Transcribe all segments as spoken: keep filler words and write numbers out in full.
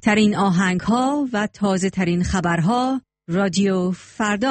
ترین آهنگ‌ها و تازه ترین خبرها رادیو فردا.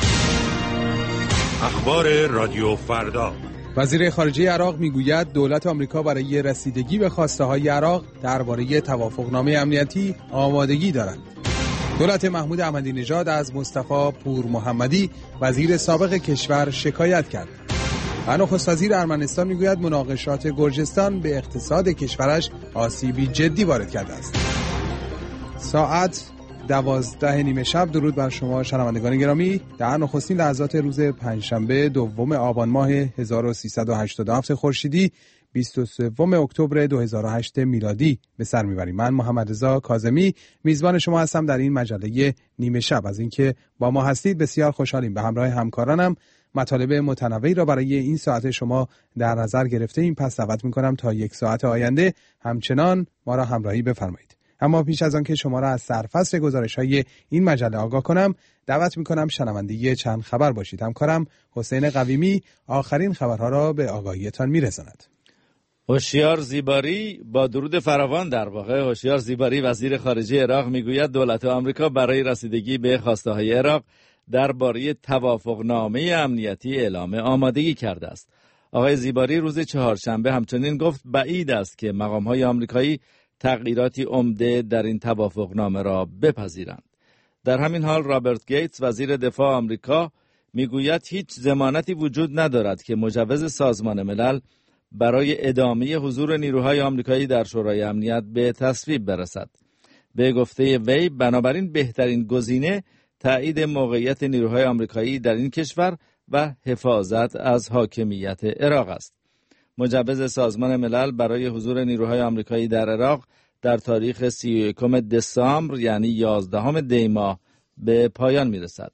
اخبار رادیو فردا. وزیر خارجه عراق میگوید دولت آمریکا برای رسیدگی به خواسته‌های عراق درباره توافقنامه امنیتی آمادگی دارد. دولت محمود احمدی نژاد از مصطفی پور محمدی وزیر سابق کشور شکایت کرد. و نخست وزیر ارمنستان میگوید مناقشات گرجستان به اقتصاد کشورش آسیبی جدی وارد کرده است. ساعت دوازده نیمه شب. درود بر شما شنوندگان گرامی. در نخستین لحظات روز پنجشنبه دوم آبان ماه هزار و سیصد و هشتاد و هفت خورشیدی بیست و سوم اکتبر دو هزار و هشت میلادی به سر میبریم. من محمد رضا کاظمی میزبان شما هستم در این مجله نیمه شب. از اینکه با ما هستید بسیار خوشحالیم. به همراه همکارانم مطالب متنوعی را برای این ساعت شما در نظر گرفته ایم. پس دعوت میکنم تا یک ساعت آینده همچنان ما را همراهی بفرمایید. اما پیش از آن که شما را از سرفصل گزارش‌های این مجله آگاه کنم، دعوت می‌کنم شنوندگی چند خبر باشید. همکارم حسین قویمی آخرین خبرها را به آگاهیتان می‌رساند. هوشیار زیباری با درود فراوان، در واقع هوشیار زیباری وزیر خارجه عراق میگوید دولت آمریکا برای رسیدگی به خواسته‌های عراق درباره توافقنامه امنیتی اعلام آمادگی کرده است. آقای زیباری روز چهارشنبه همچنین گفت بعید است که مقام‌های آمریکایی تغییراتی عمده در این توافقنامه را بپذیرند. در همین حال رابرت گیتس وزیر دفاع آمریکا میگوید هیچ ضمانتی وجود ندارد که مجوز سازمان ملل برای ادامه حضور نیروهای آمریکایی در شورای امنیت به تصویب برسد. به گفته وی بنابراین بهترین گزینه تایید موقعیت نیروهای آمریکایی در این کشور و حفاظت از حاکمیت عراق است. مجوز سازمان ملل برای حضور نیروهای آمریکایی در عراق در تاریخ سی و یکم دسامبر یعنی یازدهم دی ماه به پایان میرسد.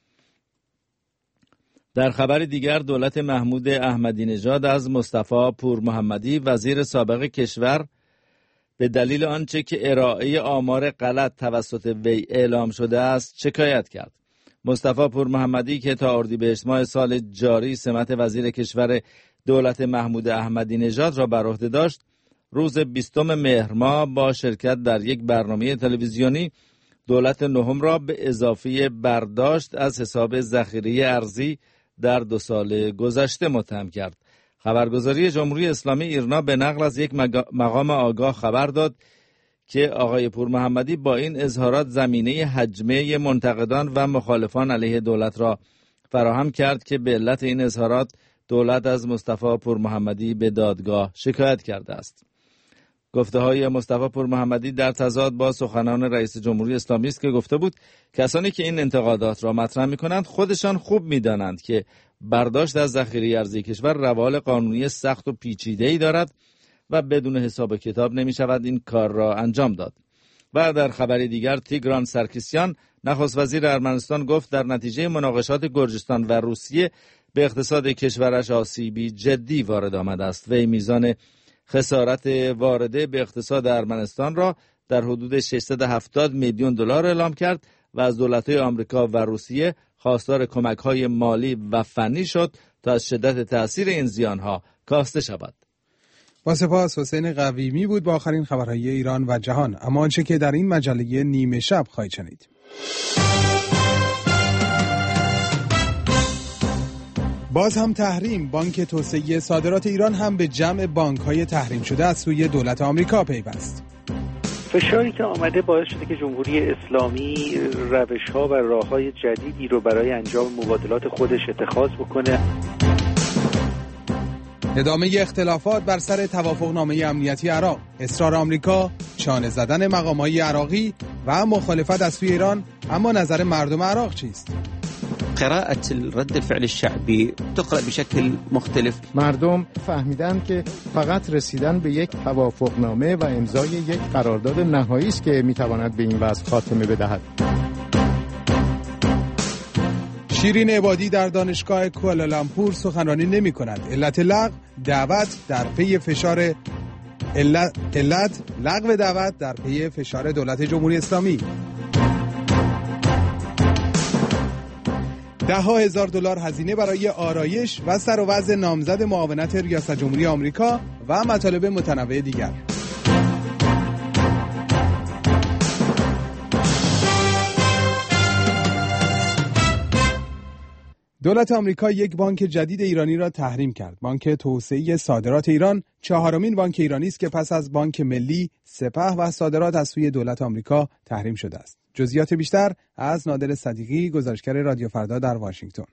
در خبر دیگر دولت محمود احمدی نژاد از مصطفی پور محمدی وزیر سابق کشور به دلیل آنچه که ارائه آمار غلط توسط وی اعلام شده است شکایت کرد. مصطفی پور محمدی که تا اردیبهشت ماه سال جاری سمت وزیر کشور دولت محمود احمدی نژاد را بر عهده داشت، روز بیستم مهر ماه با شرکت در یک برنامه تلویزیونی دولت نهم را به اضافه برداشت از حساب ذخیره ارزی در دو سال گذشته متهم کرد. خبرگزاری جمهوری اسلامی ایرنا به نقل از یک مقام آگاه خبر داد که آقای پور محمدی با این اظهارات زمینه هجمه منتقدان و مخالفان علیه دولت را فراهم کرد که به علت این اظهارات دولت از مصطفی پور محمدی به دادگاه شکایت کرده است. گفته های مصطفی پور محمدی در تضاد با سخنان رئیس جمهوری اسلامی است که گفته بود کسانی که این انتقادات را مطرح می‌کنند خودشان خوب می‌دانند که برداشت از ذخیره ارزی کشور روال قانونی سخت و پیچیده‌ای دارد و بدون حساب و کتاب نمی‌شود این کار را انجام داد. و در خبری دیگر تیگران سرکیسیان نخست وزیر ارمنستان گفت در نتیجه مناقشات گرجستان و روسیه به اقتصاد کشورش آسیبی جدی وارد آمده است. وی میزان خسارت وارده به اقتصاد ارمنستان را در حدود ششصد و هفتاد میلیون دلار اعلام کرد و از دولت‌های آمریکا و روسیه خواستار کمک‌های مالی و فنی شد تا از شدت تأثیر این زیان‌ها کاسته شود. با سپاس حسین قویمی بود با آخرین خبرهای ایران و جهان. اما آنچه که در این مجله نیمه شب خواهید شنید. باز هم تحریم. بانک توسعه صادرات ایران هم به جمع بانک‌های تحریم شده از سوی دولت آمریکا پیوست. فشاری که آمده باعث شده که جمهوری اسلامی روش‌ها و راه‌های جدیدی رو برای انجام مبادلات خودش اتخاذ بکنه. ادامه اختلافات بر سر توافقنامه امنیتی عراق، اصرار آمریکا، چانه زدن مقام‌های عراقی و مخالفت از سوی ایران. اما نظر مردم عراق چیست؟ قراءة الرد الفعل الشعبي تقرأ بشكل مختلف. مردم فهمیدن که فقط رسیدن به یک توافقنامه و امضای یک قرارداد نهایی است که میتواند به این وضع خاتمه بدهد. شیرین عبادی در دانشگاه کوالالامپور سخنرانی نمی کند. علت لغو دعوت در پی فشار علت, علت لغو دعوت در پی فشار دولت جمهوری اسلامی. ده ها هزار دلار هزینه برای آرایش و سر و وضع نامزد معاونت ریاست جمهوری آمریکا و مطالب متنوع دیگر. دولت آمریکا یک بانک جدید ایرانی را تحریم کرد. بانک توسعه صادرات ایران چهارمین بانک ایرانی است که پس از بانک ملی، سپه و صادرات از سوی دولت آمریکا تحریم شده است. جزئیات بیشتر از نادر صدیقی، گزارشگر رادیو فردا در واشنگتن.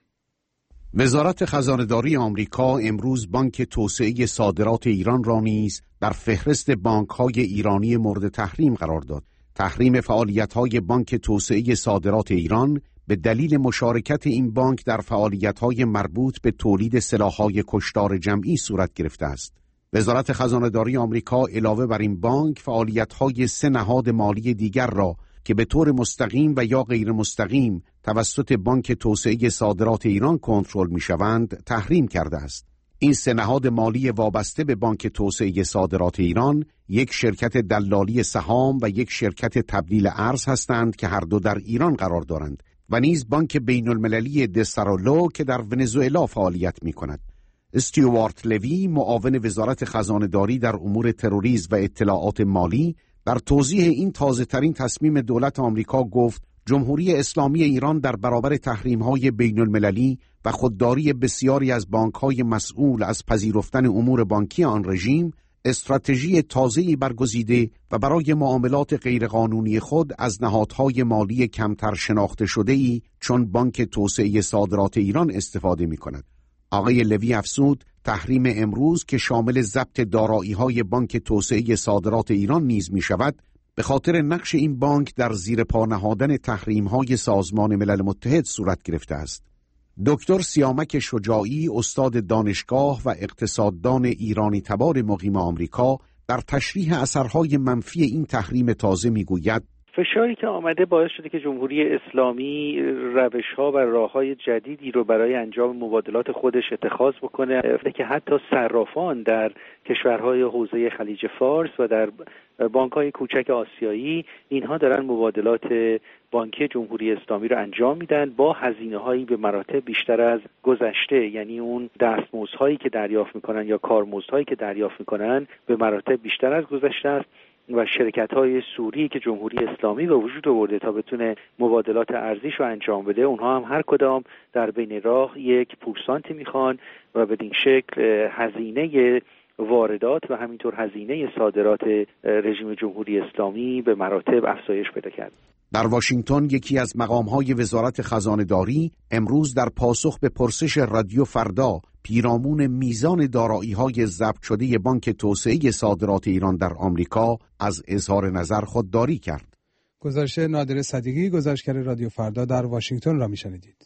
وزارت خزانه‌داری آمریکا امروز بانک توسعه صادرات ایران را نیز در فهرست بانک‌های ایرانی مورد تحریم قرار داد. تحریم فعالیت‌های بانک توسعه صادرات ایران به دلیل مشارکت این بانک در فعالیت‌های مربوط به تولید سلاح‌های کشتار جمعی صورت گرفته است. وزارت خزانه‌داری آمریکا علاوه بر این بانک فعالیت‌های سه نهاد مالی دیگر را که به طور مستقیم و یا غیر مستقیم توسط بانک توسعه صادرات ایران کنترل می‌شوند تحریم کرده است. این سه نهاد مالی وابسته به بانک توسعه صادرات ایران یک شرکت دلالی سهام و یک شرکت تبدیل ارز هستند که هر دو در ایران قرار دارند و نیز بانک بین المللی دسارولو که در ونزوئلا فعالیت می‌کند. استیوارت لوی، معاون وزارت خزانه‌داری در امور تروریسم و اطلاعات مالی، در توضیح این تازه‌ترین تصمیم دولت آمریکا گفت جمهوری اسلامی ایران در برابر تحریم‌های بین المللی و خودداری بسیاری از بانک‌های مسئول از پذیرفتن امور بانکی آن رژیم، استراتژی تازه‌ای برگزیده و برای معاملات غیرقانونی خود از نهادهای مالی کمتر شناخته شده‌ای چون بانک توسعه صادرات ایران استفاده می‌کند. آقای لوی افزود تحریم امروز که شامل ضبط دارایی‌های بانک توسعه صادرات ایران نیز می‌شود، به خاطر نقش این بانک در زیر پا نهادن تحریم‌های سازمان ملل متحد صورت گرفته است. دکتر سیامک شجاعی، استاد دانشگاه و اقتصاددان ایرانی تبار مقیم آمریکا، در تشریح اثرهای منفی این تحریم تازه می‌گوید فشاری که آمده باعث شده که جمهوری اسلامی روش‌ها و راه‌های جدیدی رو برای انجام مبادلات خودش اتخاذ بکنه که حتی صرافان در کشورهای حوزه خلیج فارس و در بانک‌های کوچک آسیایی اینها دارن مبادلات بانکی جمهوری اسلامی رو انجام میدن با هزینه‌هایی به مراتب بیشتر از گذشته، یعنی اون دستمزدهایی که دریافت میکنن یا کارمزدهایی که دریافت میکنن به مراتب بیشتر از گذشته است و شرکت‌های سوری که جمهوری اسلامی به وجود آورده تا بتونه مبادلات ارزیش رو انجام بده، اونها هم هر کدام در بین راه یک پورسانتی میخوان و بدین شکل هزینه واردات و همینطور هزینه صادرات رژیم جمهوری اسلامی به مراتب افزایش پیدا کرد. در واشنگتن یکی از مقام‌های وزارت خزانه‌داری امروز در پاسخ به پرسش رادیو فردا پیرامون میزان دارایی‌های ضبط شده بانک توسعه صادرات ایران در آمریکا از اظهار نظر خودداری کرد. گزارش نادر صدیقی، گزارشگر رادیو فردا در واشنگتن را میشنیدید.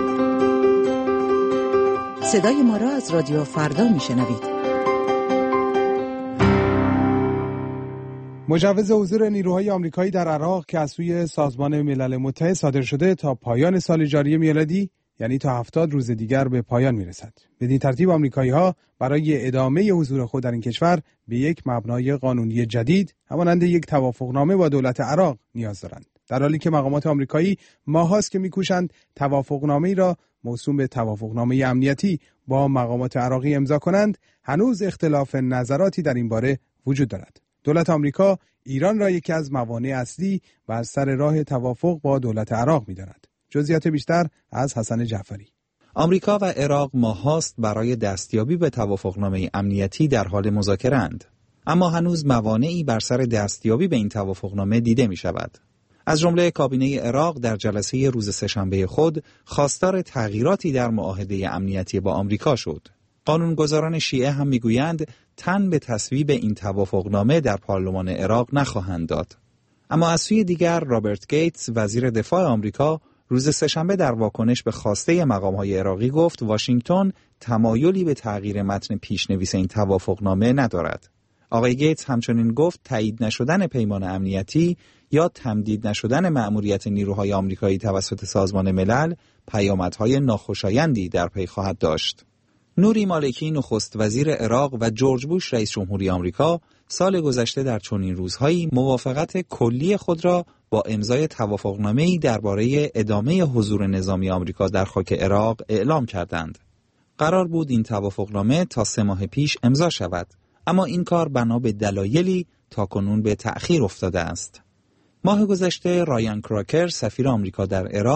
صدای ما را از رادیو فردا میشنوید. مجوز حضور نیروهای آمریکایی در عراق که از سوی سازمان ملل متحد صادر شده تا پایان سال جاری میلادی، یعنی تا هفتاد روز دیگر به پایان میرسد. بدین ترتیب آمریکایی‌ها برای ادامه حضور خود در این کشور به یک مبنای قانونی جدید همانند یک توافقنامه با دولت عراق نیاز دارند. در حالی که مقامات آمریکایی ماهاست که می‌کوشند توافقنامه‌ای را موسوم به توافقنامه امنیتی با مقامات عراقی امضا کنند، هنوز اختلاف نظراتی در این باره وجود دارد. دولت آمریکا ایران را یکی از موانع اصلی بر سر راه توافق با دولت عراق می‌داند. جزئیات بیشتر از حسن جعفری. آمریکا و عراق ماهاست برای دستیابی به توافقنامه امنیتی در حال مذاکره‌اند، اما هنوز موانعی بر سر دستیابی به این توافقنامه دیده می‌شود. از جمله کابینه عراق در جلسه روز سه‌شنبه خود خواستار تغییراتی در معاهده امنیتی با آمریکا شد. قانونگذاران شیعه هم میگویند تن به تصویب این توافقنامه در پارلمان عراق نخواهند داد. اما از سوی دیگر رابرت گیتس وزیر دفاع آمریکا روز سه‌شنبه در واکنش به خواسته مقام‌های عراقی گفت واشنگتن تمایلی به تغییر متن پیشنویس این توافقنامه ندارد. آقای گیتس همچنین گفت تایید نشدن پیمان امنیتی یا تمدید نشدن مأموریت نیروهای آمریکایی توسط سازمان ملل پیامدهای ناخوشایندی در پی خواهد داشت. نوری مالکی نخست وزیر عراق و جورج بوش رئیس جمهوری آمریکا سال گذشته در چنین روزهایی موافقت کلی خود را با امضای توافقنامه‌ای درباره ادامه حضور نظامی آمریکا در خاک عراق اعلام کردند. قرار بود این توافقنامه تا سه ماه پیش امضا شود، اما این کار بنا به دلایلی تاکنون به تأخیر افتاده است. ماه گذشته رایان کراکر سفیر آمریکا در عراق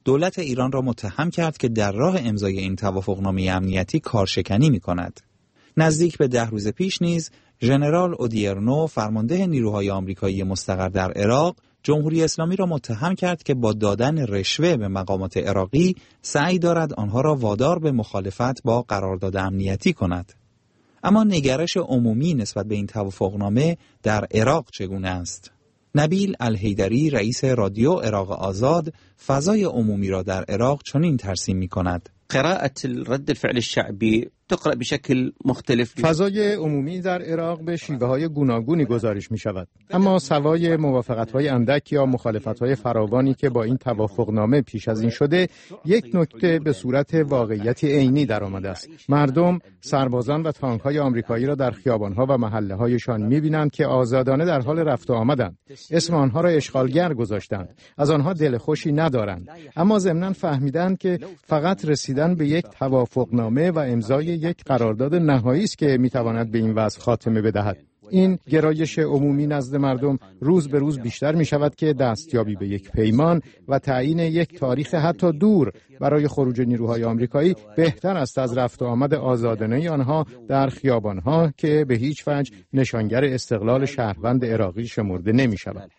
دولت ایران را متهم کرد که در راه امضای این توافقنامه امنیتی کارشکنی می‌کند. نزدیک به ده روز پیش نیز ژنرال اودیرنو فرمانده نیروهای آمریکایی مستقر در عراق جمهوری اسلامی را متهم کرد که با دادن رشوه به مقامات عراقی سعی دارد آنها را وادار به مخالفت با قرارداد امنیتی کند. اما نگرش عمومی نسبت به این توافقنامه در عراق چگونه است؟ نبیل الحیدری رئیس رادیو عراق آزاد فضای عمومی را در عراق چنین ترسیم می‌کند: قراءة رد الفعل الشعبي تقرأ بشكل مختلف. فضای عمومی در عراق به شیوه‌های گوناگونی گزارش می‌شود، اما سوای موافقت‌های اندک یا مخالفت‌های فراوانی که با این توافقنامه پیش از این شده، یک نکته به صورت واقعیتی عینی درآمده است. مردم سربازان و تانک‌های آمریکایی را در خیابان‌ها و محله‌هایشان می‌بینند که آزادانه در حال رفت و آمدند. اسم آنها را اشغالگر گذاشتند. از آنها دلخوشی ندارند، اما ضمناً فهمیدند که فقط رسیدن به یک توافقنامه و امضای یک قرارداد نهایی است که میتواند به این وضع خاتمه بدهد. این گرایش عمومی نزد مردم روز به روز بیشتر می شود که دستیابی به یک پیمان و تعیین یک تاریخ حتی دور برای خروج نیروهای آمریکایی بهتر است از رفت و آمد آزادانه آنها در خیابانها که به هیچ وجه نشانگر استقلال شهروند عراقی شمرده نمی شود.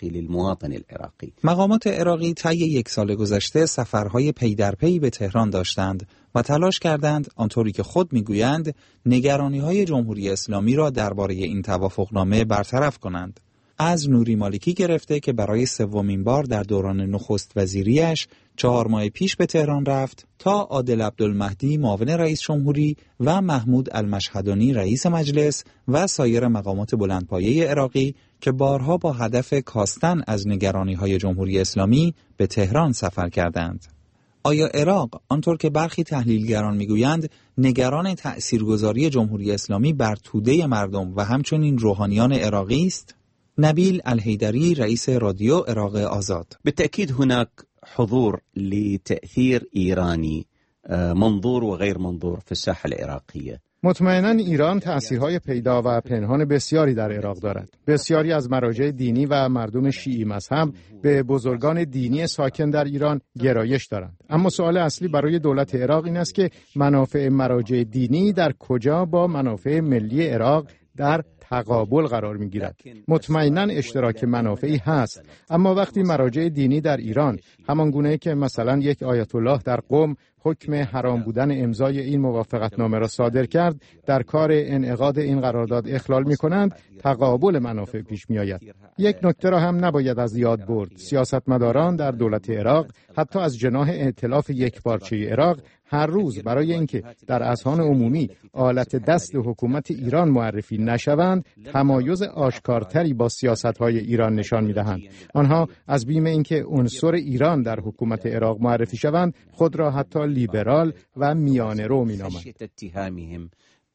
مقامات عراقی طی یک سال گذشته سفرهای پی در پی به تهران داشتند و تلاش کردند آنطوری که خود میگویند نگرانی‌های جمهوری اسلامی را درباره این توافقنامه برطرف کنند. از نوری مالکی گرفته که برای سومین بار در دوران نخست وزیریش چهار ماه پیش به تهران رفت، تا عادل عبدالمهدی معاون رئیس جمهوری و محمود المشهدانی رئیس مجلس و سایر مقامات بلندپایه عراقی که بارها با هدف کاستن از نگرانی‌های جمهوری اسلامی به تهران سفر کردند. آیا عراق آنطور که برخی تحلیلگران میگویند نگران تأثیرگذاری جمهوری اسلامی بر توده مردم و همچنین روحانیان عراقی است؟ نبیل الحیدری رئیس رادیو عراق آزاد: بالتأكيد هناك حضور لتأثير إيراني منظور وغير منظور في الساحة العراقية. مطمئناً ایران تأثیرهای پیدا و پنهان بسیاری در عراق دارد. بسیاری از مراجع دینی و مردم شیعی مذهب به بزرگان دینی ساکن در ایران گرایش دارند. اما سوال اصلی برای دولت عراق این است که منافع مراجع دینی در کجا با منافع ملی عراق در تقابل قرار می‌گیرد. مطمئناً اشتراک منافعی هست، اما وقتی مراجع دینی در ایران همان گونه که مثلا یک آیت الله در قم حکم حرام بودن امضای این موافقتنامه را صادر کرد، در کار انعقاد این قرارداد اخلال می‌کنند، تقابل منافع پیش می‌آید. یک نکته را هم نباید از یاد برد: سیاستمداران در دولت عراق حتی از جناح ائتلاف یکپارچه عراق هر روز برای اینکه در اذهان عمومی آلت دست حکومت ایران معرفی نشوند، تمایز آشکارتری با سیاست‌های ایران نشان می‌دهند. آنها از بیم اینکه عنصر ایران در حکومت عراق معرفی شوند، خود را حتی لیبرال و میانه رو می‌نامند.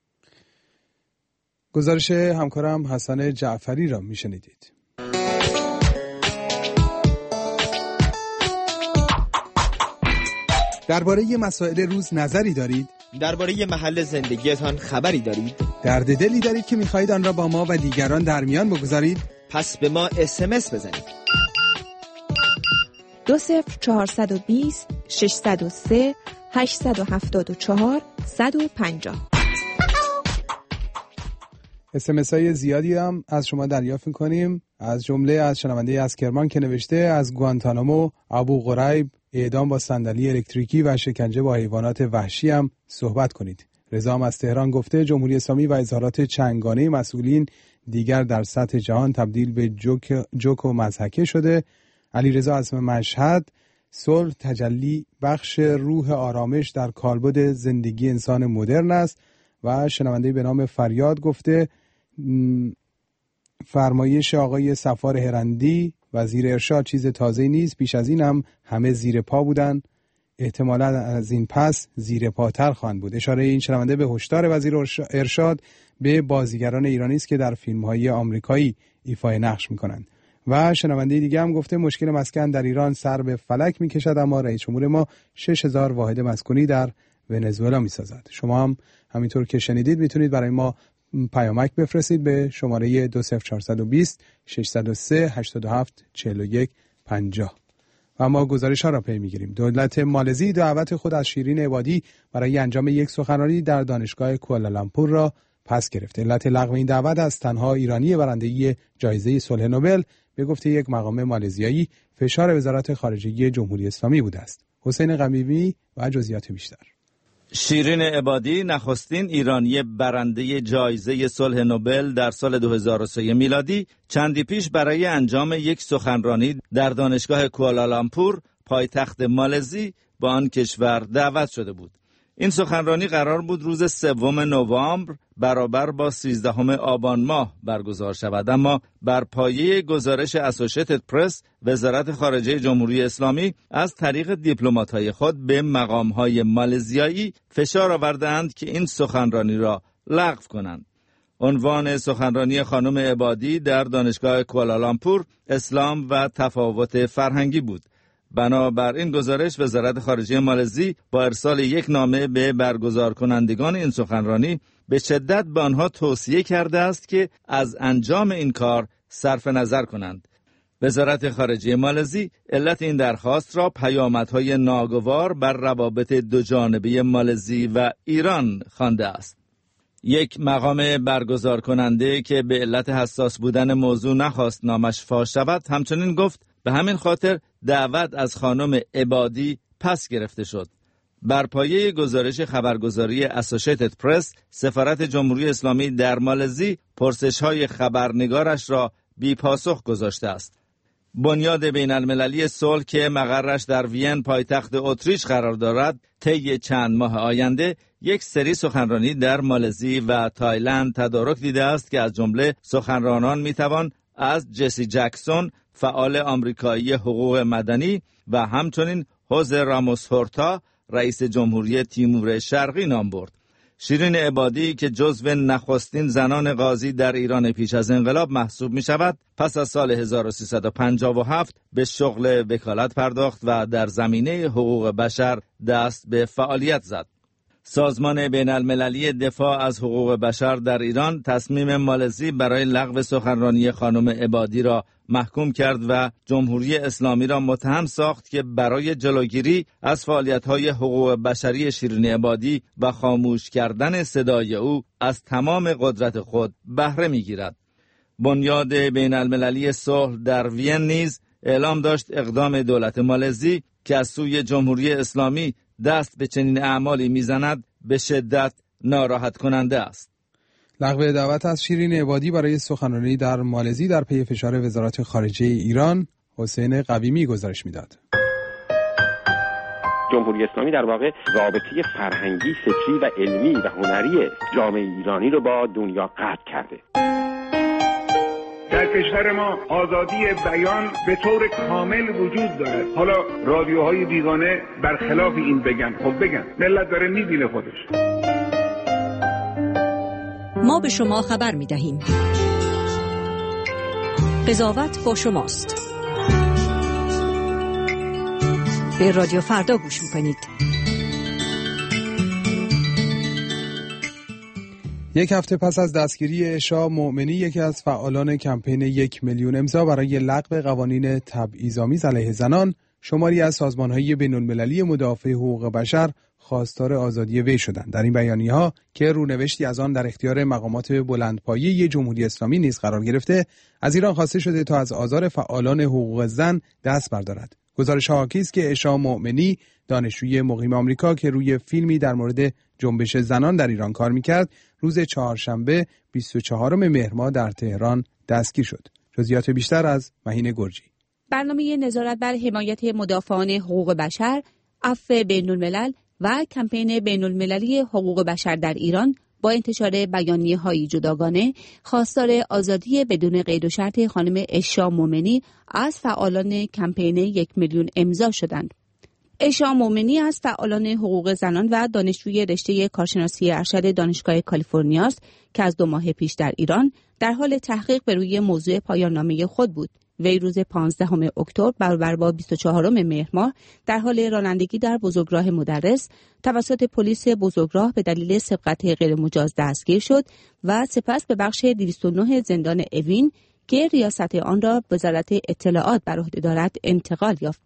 گزارش همکارم حسن جعفری را می‌شنیدید. درباره مسائل روز نظری دارید؟ درباره محل زندگیتان خبری دارید؟ درد دلی دارید که می‌خواهید آن را با ما و دیگران در میان بگذارید؟ پس به ما اس ام اس بزنید. دو صفر چهارصد و بیست ششصد و سه هشتصد و هفتاد و چهار صد و پنجاه. اس ام اس های زیادی هم از شما دریافت می‌کنیم، از جمله از شنونده از کرمان که نوشته از گوانتانامو، ابو غریب، اعدام با صندلی الکتریکی و شکنجه با حیوانات وحشی هم صحبت کنید. رضا هم از تهران گفته جمهوری اسلامی و اظهارات چنگانه مسئولین دیگر در سطح جهان تبدیل به جوک, جوک و مضحکه شده. علی رضا از مشهد: صلح تجلی بخش روح آرامش در کالبد زندگی انسان مدرن است. و شنونده به نام فریاد گفته فرمایش آقای صفار هرندی وزیر ارشاد چیز تازه‌ای نیست، پیش از این هم همه زیر پا بودن، احتمالاً از این پس زیر پاتر خواهند بود. اشاره این شنونده به هشدار وزیر ارشاد به بازیگران ایرانی است که در فیلم‌های آمریکایی ایفای نقش می‌کنند. و شنونده دیگه هم گفته مشکل مسکن در ایران سر به فلک می‌کشد، اما رئیس جمهور ما شش هزار واحد مسکونی در ونزوئلا می‌سازد. شما هم همینطور که شنیدید میتونید برای ما پیامک بفرستید به شماره دو صفر چهارصد و بیست ششصد و سه هشتاد و هفت چهل و یک پنجاه. و ما گزارش ها را پی میگیریم. دولت مالزی دعوت خود از شیرین عبادی برای انجام یک سخنرانی در دانشگاه کوالالامپور را پس گرفت. علت لغو این دعوت از تنها ایرانی برنده جایزه صلح نوبل به گفته یک مقام مالزیایی فشار وزارت خارجه جمهوری اسلامی بوده است. حسین قمیمی و جزئیات بیشتر. شیرین عبادی نخستین ایرانی برنده جایزه صلح نوبل در سال دو هزار و سه میلادی چندی پیش برای انجام یک سخنرانی در دانشگاه کوالالامپور پایتخت مالزی با آن کشور دعوت شده بود. این سخنرانی قرار بود روز سوم نوامبر برابر با سیزدهم آبان ماه برگزار شود، اما بر پایه گزارش اسوشیتد پرس وزارت خارجه جمهوری اسلامی از طریق دیپلمات‌های خود به مقام‌های مالزیایی فشار آوردند که این سخنرانی را لغو کنند. عنوان سخنرانی خانم عبادی در دانشگاه کوالالامپور اسلام و تفاوت فرهنگی بود. بنابر این گزارش وزارت خارجه مالزی با ارسال یک نامه به برگزار کنندگان این سخنرانی به شدت به آنها توصیه کرده است که از انجام این کار صرف نظر کنند. وزارت خارجه مالزی علت این درخواست را پیامدهای ناگوار بر روابط دوجانبه مالزی و ایران خوانده است. یک مقام برگزار کننده که به علت حساس بودن موضوع نخواست نامش فاش شود همچنین گفت به همین خاطر دعوت از خانم عبادی پس گرفته شد. بر پایه گزارش خبرگزاری اسوشیتد پرس، سفارت جمهوری اسلامی در مالزی پرسش‌های خبرنگارش را بی پاسخ گذاشته است. بنیاد بین المللی صلح که مقرش در وین پایتخت اتریش قرار دارد، طی چند ماه آینده یک سری سخنرانی در مالزی و تایلند تدارک دیده است که از جمله سخنرانان میتوان از جسی جکسون، فعال آمریکایی حقوق مدنی و همچنین حوزه راموس هورتا، رئیس جمهوری تیمور شرقی نام برد. شیرین عبادی که جزو نخستین زنان قاضی در ایران پیش از انقلاب محسوب می شود، پس از سال هزار و سیصد و پنجاه و هفت به شغل وکالت پرداخت و در زمینه حقوق بشر دست به فعالیت زد. سازمان بین المللی دفاع از حقوق بشر در ایران تصمیم مالزی برای لغو سخنرانی خانم عبادی را محکوم کرد و جمهوری اسلامی را متهم ساخت که برای جلوگیری از فعالیت‌های حقوق بشری شیرین عبادی و خاموش کردن صدای او از تمام قدرت خود بهره می‌گیرد. بنیاد بین المللی صلح در وین نیز اعلام داشت اقدام دولت مالزی که از سوی جمهوری اسلامی دست به چنین اعمالی میزند به شدت ناراحت کننده است. لغو دعوت از شیرین عبادی برای سخنرانی در مالزی در پی فشار وزارت خارجه ایران، حسین قویمی گزارش میداد. جمهوری اسلامی در واقع رابطه فرهنگی، فکری و علمی و هنری جامعه ایرانی رو با دنیا قطع کرده. در کشور ما آزادی بیان به طور کامل وجود دارد. حالا رادیوهای بیگانه برخلاف این بگن، خب بگن، ملت داره میبینه خودش. ما به شما خبر میدهیم. قضاوت با شماست. به رادیو فردا گوش میکنید. یک هفته پس از دستگیری عشا مومنی، یکی از فعالان کمپین یک میلیون امضا برای لغو قوانین تبعیض‌آمیز علیه زنان، شماری از سازمان‌های بین‌المللی مدافع حقوق بشر خواستار آزادی وی شدند. در این بیانیه‌ها که رونوشتی از آن در اختیار مقامات بلندپایه جمهوری اسلامی نیز قرار گرفته، از ایران خواسته شده تا از آزار فعالان حقوق زن دست بردارد. گزارش حاکی است که عشا مومنی، دانشجوی مقیم آمریکا که روی فیلمی در مورد جنبش زنان در ایران کار می‌کرد، روز چهارشنبه بیست و چهارم مهر ماه در تهران دستگیر شد. جزئیات بیشتر از مهین گرجی. برنامه نظارت بر حمایت مدافعان حقوق بشر، عفو بین‌الملل و کمپین بین‌المللی حقوق بشر در ایران با انتشار بیانیه‌های جداگانه خواستار آزادی بدون قید و شرط خانم عشا مومنی از فعالان کمپین یک میلیون امضا شدند. عشا مومنی از فعالان حقوق زنان و دانشجوی رشته کارشناسی ارشد دانشگاه کالیفرنیا است که از دو ماه پیش در ایران در حال تحقیق بر روی موضوع پایان‌نامه خود بود. وی روز پانزدهم اکتبر برابر با بیست و چهارم مهر ماه در حال رانندگی در بزرگراه مدرس توسط پلیس بزرگراه به دلیل سبقت غیرمجاز دستگیر شد و سپس به بخش دویست و نه زندان اوین که ریاست آن را وزارت اطلاعات بر عهده دارد انتقال یافت.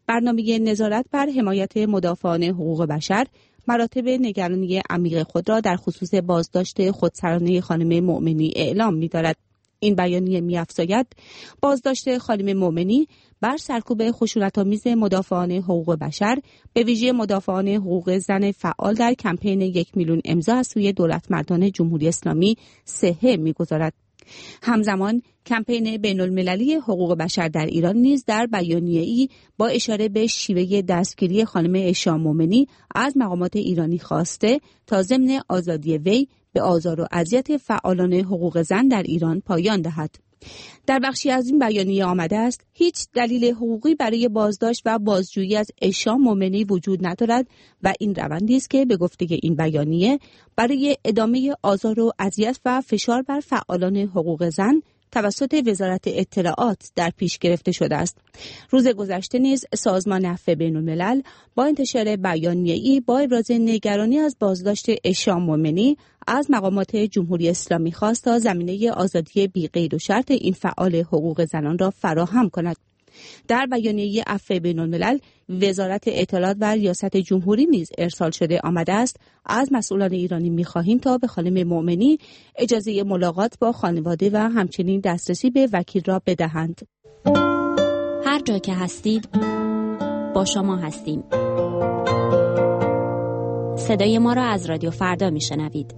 برنامه نظارت بر حمایت مدافعان حقوق بشر مراتب نگرانی عمیق خود را در خصوص بازداشت خودسرانه خانم مؤمنی اعلام می‌دارد. این بیانیه می‌افزاید بازداشت خانم مؤمنی بر سرکوب خشونت‌آمیز مدافعان حقوق بشر، به ویژه مدافعان حقوق زن فعال در کمپین یک میلیون امضا از سوی دولتمردان جمهوری اسلامی صحه می‌گذارد. همزمان کمپین بین‌المللی حقوق بشر در ایران نیز در بیانیه‌ای با اشاره به شیوه دستگیری خانم عشا مومنی از مقامات ایرانی خواسته تا ضمن آزادی وی به آزار و اذیت فعالان حقوق زن در ایران پایان دهد. در بخشی از این بیانیه آمده است هیچ دلیل حقوقی برای بازداشت و بازجویی از عشا مومنی وجود ندارد و این روندی است که به گفته این بیانیه برای ادامه آزار و اذیت و فشار بر فعالان حقوق زن توسط وزارت اطلاعات در پیش گرفته شده است. روز گذشته نیز سازمان عفو بین‌الملل با انتشار بیانیه‌ای با ابراز نگرانی از بازداشت عشا مومنی از مقامات جمهوری اسلامی خواست تا زمینه آزادی بی قید و شرط این فعال حقوق زنان را فراهم کند. در بیانیه عفو بین‌الملل وزارت اطلاعات و ریاست جمهوری نیز ارسال شده آمده است از مسئولان ایرانی می‌خواهیم تا به خانم مؤمنی اجازه ملاقات با خانواده و همچنین دسترسی به وکیل را بدهند. هر جا که هستید با شما هستیم. صدای ما را از رادیو فردا میشنوید.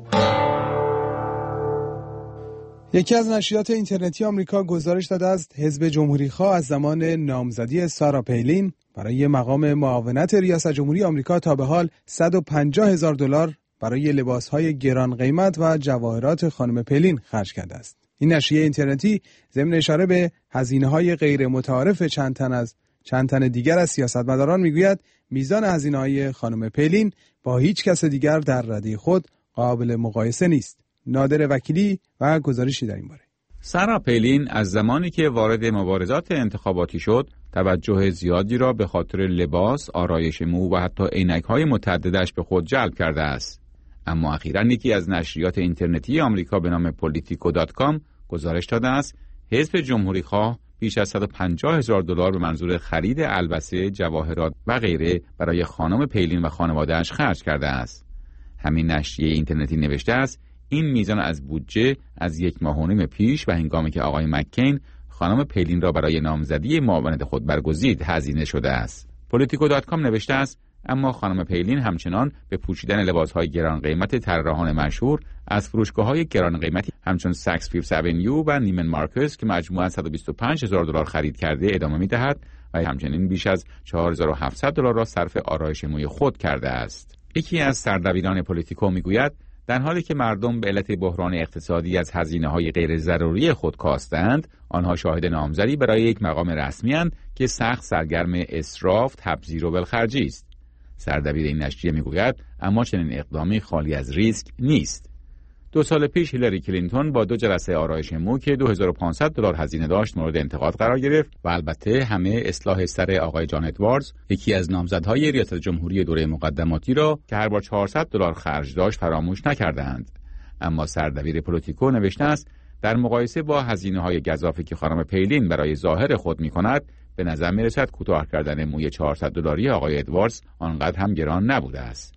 یکی از نشریات اینترنتی آمریکا گزارش داده است حزب جمهوری‌خواه از زمان نامزدی سارا پیلین برای مقام معاونت ریاست جمهوری آمریکا تا به حال صد و پنجاه هزار دلار برای لباس‌های گران قیمت و جواهرات خانم پیلین خرج کرده است. این نشریه اینترنتی ضمن اشاره به هزینه‌های غیر متعارف چند تن از چند تن دیگر از سیاستمداران میگوید میزان هزینه‌های خانم پیلین با هیچ کس دیگر در رده خود قابل مقایسه نیست. نادر وکیلی و گزارشی در این باره. سارا پیلین از زمانی که وارد مبارزات انتخاباتی شد، توجه زیادی را به خاطر لباس، آرایش مو و حتی عینک‌های متعددش به خود جلب کرده است. اما اخیراً یکی از نشریات اینترنتی آمریکا به نام پولیتیکو دات کام گزارش داده است حزب جمهوری‌خواه بیش از صد و پنجاه هزار دلار به منظور خرید البسه، جواهرات و غیره برای خانم پیلین و خانواده‌اش خرج کرده است. همین نشریه اینترنتی نوشته است این میزان از بودجه از یک ماه و نیم پیش و هنگامی که آقای مککین خانم پیلین را برای نامزدی معاونت خود برگزید هزینه شده است. پولیتیکو دات کام نوشته است اما خانم پیلین همچنان به پوشیدن لباس‌های گران قیمت طراحان مشهور از فروشگاه‌های گران قیمتی همچون ساکس فیفث اونیو و نیمن مارکس که مجموعاً صد و بیست و پنج هزار دلار خرید کرده ادامه می‌دهد و همچنین بیش از چهار هزار و هفتصد دلار را صرف آرایش موی خود کرده است. یکی از سردبیران پولیتیکو می‌گوید در حالی که مردم به علت بحران اقتصادی از هزینه‌های غیر ضروری خود کاستند، آنها شاهد نامزدی برای یک مقام رسمی اند که سخت سرگرم اسراف، تبذیر و ولخرجی است. سردبیر این نشریه میگوید اما چنین اقدامی خالی از ریسک نیست. دو سال پیش هیلاری کلینتون با دو جلسه آرایش مو که دو هزار و پانصد دلار هزینه داشت مورد انتقاد قرار گرفت و البته همه اصلاح سر آقای جان ادواردز، یکی از نامزدهای ریاست جمهوری دوره مقدماتی را که هر بار چهارصد دلار خرج داشت فراموش نکردند. اما سردبیر پولیتیکو نوشته است در مقایسه با هزینه‌های گزافی که خانم پیلین برای ظاهر خود می‌کند، به نظر می‌رسد کوتاه کردن موی چهارصد دلاری آقای ادواردز آنقدر هم گران نبوده است.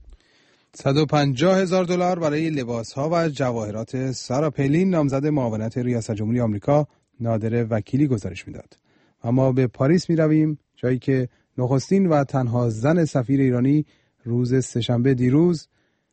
صد و پنجاه هزار دلار برای لباس‌ها و جواهرات سارا پیلین نامزد معاونت ریاست جمهوری آمریکا نادر وکیلی گزارش میداد. اما به پاریس می‌رویم، جایی که نخستین و تنها زن سفیر ایرانی روز سه‌شنبه دیروز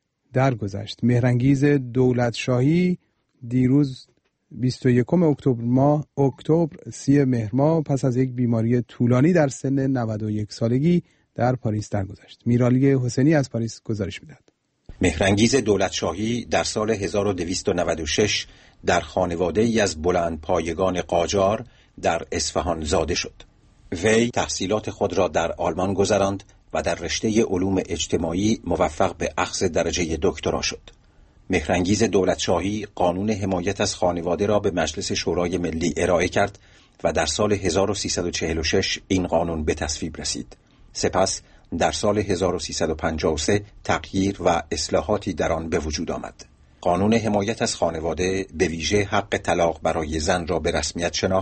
درگذشت. مهرانگیز دولتشاهی دیروز بیست و یکم اکتبر ماه اکتبر سی مهر ماه پس از یک بیماری طولانی در سن نود و یک سالگی در پاریس درگذشت. میرالی حسینی از پاریس گزارش می‌دهد. مهرانگیز دولتشاهی در سال هزار و دویست و نود و شش در خانواده‌ای از بلند پایگان قاجار در اصفهان زاده شد. وی تحصیلات خود را در آلمان گذراند و در رشته علوم اجتماعی موفق به اخذ درجه دکترا شد. مهرانگیز دولتشاهی قانون حمایت از خانواده را به مجلس شورای ملی ارائه کرد و در سال هزار و سیصد و چهل و شش این قانون به تصویب رسید. سپس در سال هزار و سیصد و پنجاه و سه تغییر و اصلاحاتی در آن به وجود آمد. قانون حمایت از خانواده به ویژه حق طلاق برای زن را به رسمیت شناخت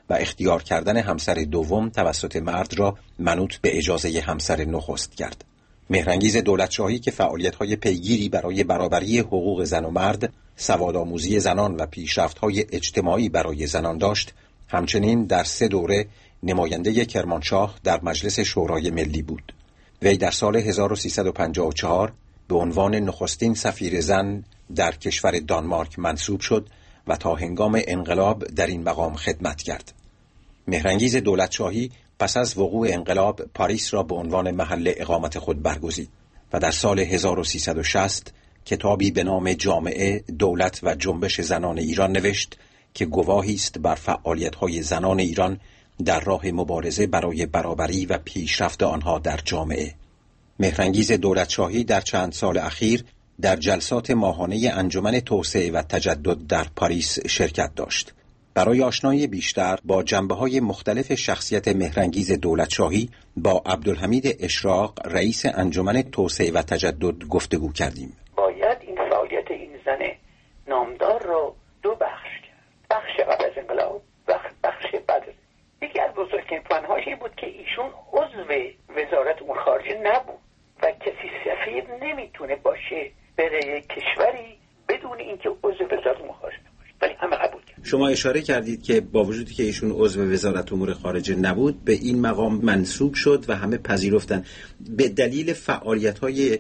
و اختیار کردن همسر دوم توسط مرد را منوط به اجازه همسر نخست کرد. مهرانگیز دولتشاهی که فعالیت‌های پیگیری برای برابری حقوق زن و مرد، سوادآموزی زنان و پیشرفت‌های اجتماعی برای زنان داشت، همچنین در سه دوره نماینده کرمانشاه در مجلس شورای ملی بود. وی در سال هزار و سیصد و پنجاه و چهار به عنوان نخستین سفیر زن در کشور دانمارک منصوب شد و تا هنگام انقلاب در این مقام خدمت کرد. مهرانگیز دولتشاهی پس از وقوع انقلاب پاریس را به عنوان محل اقامت خود برگزید و در سال هزار و سیصد و شصت کتابی به نام جامعه، دولت و جنبش زنان ایران نوشت که گواهی است بر فعالیت‌های زنان ایران در راه مبارزه برای برابری و پیشرفت آنها در جامعه. مهرانگیز دولتشاهی در چند سال اخیر در جلسات ماهانه انجمن توسعه و تجدد در پاریس شرکت داشت. برای آشنایی بیشتر با جنبه‌های مختلف شخصیت مهرانگیز دولتشاهی با عبدالحمید اشراق رئیس انجمن توسعه و تجدد گفتگو کردیم. باید این فعالیت این زن نامدار رو دو بخش کرد. بخش قبل از انقلاب و بخش بعد. یکی از بزرگترین فنهاش این بود که ایشون عضو وزارت امور خارجه نبود و کسی سفیر نمیتونه باشه بره کشوری بدون اینکه عضو وزارت امور خارجه باشه، ولی همه قبول کرد. شما اشاره کردید که با وجودی که ایشون عضو وزارت امور خارجه نبود به این مقام منصوب شد و همه پذیرفتن. به دلیل فعالیت‌های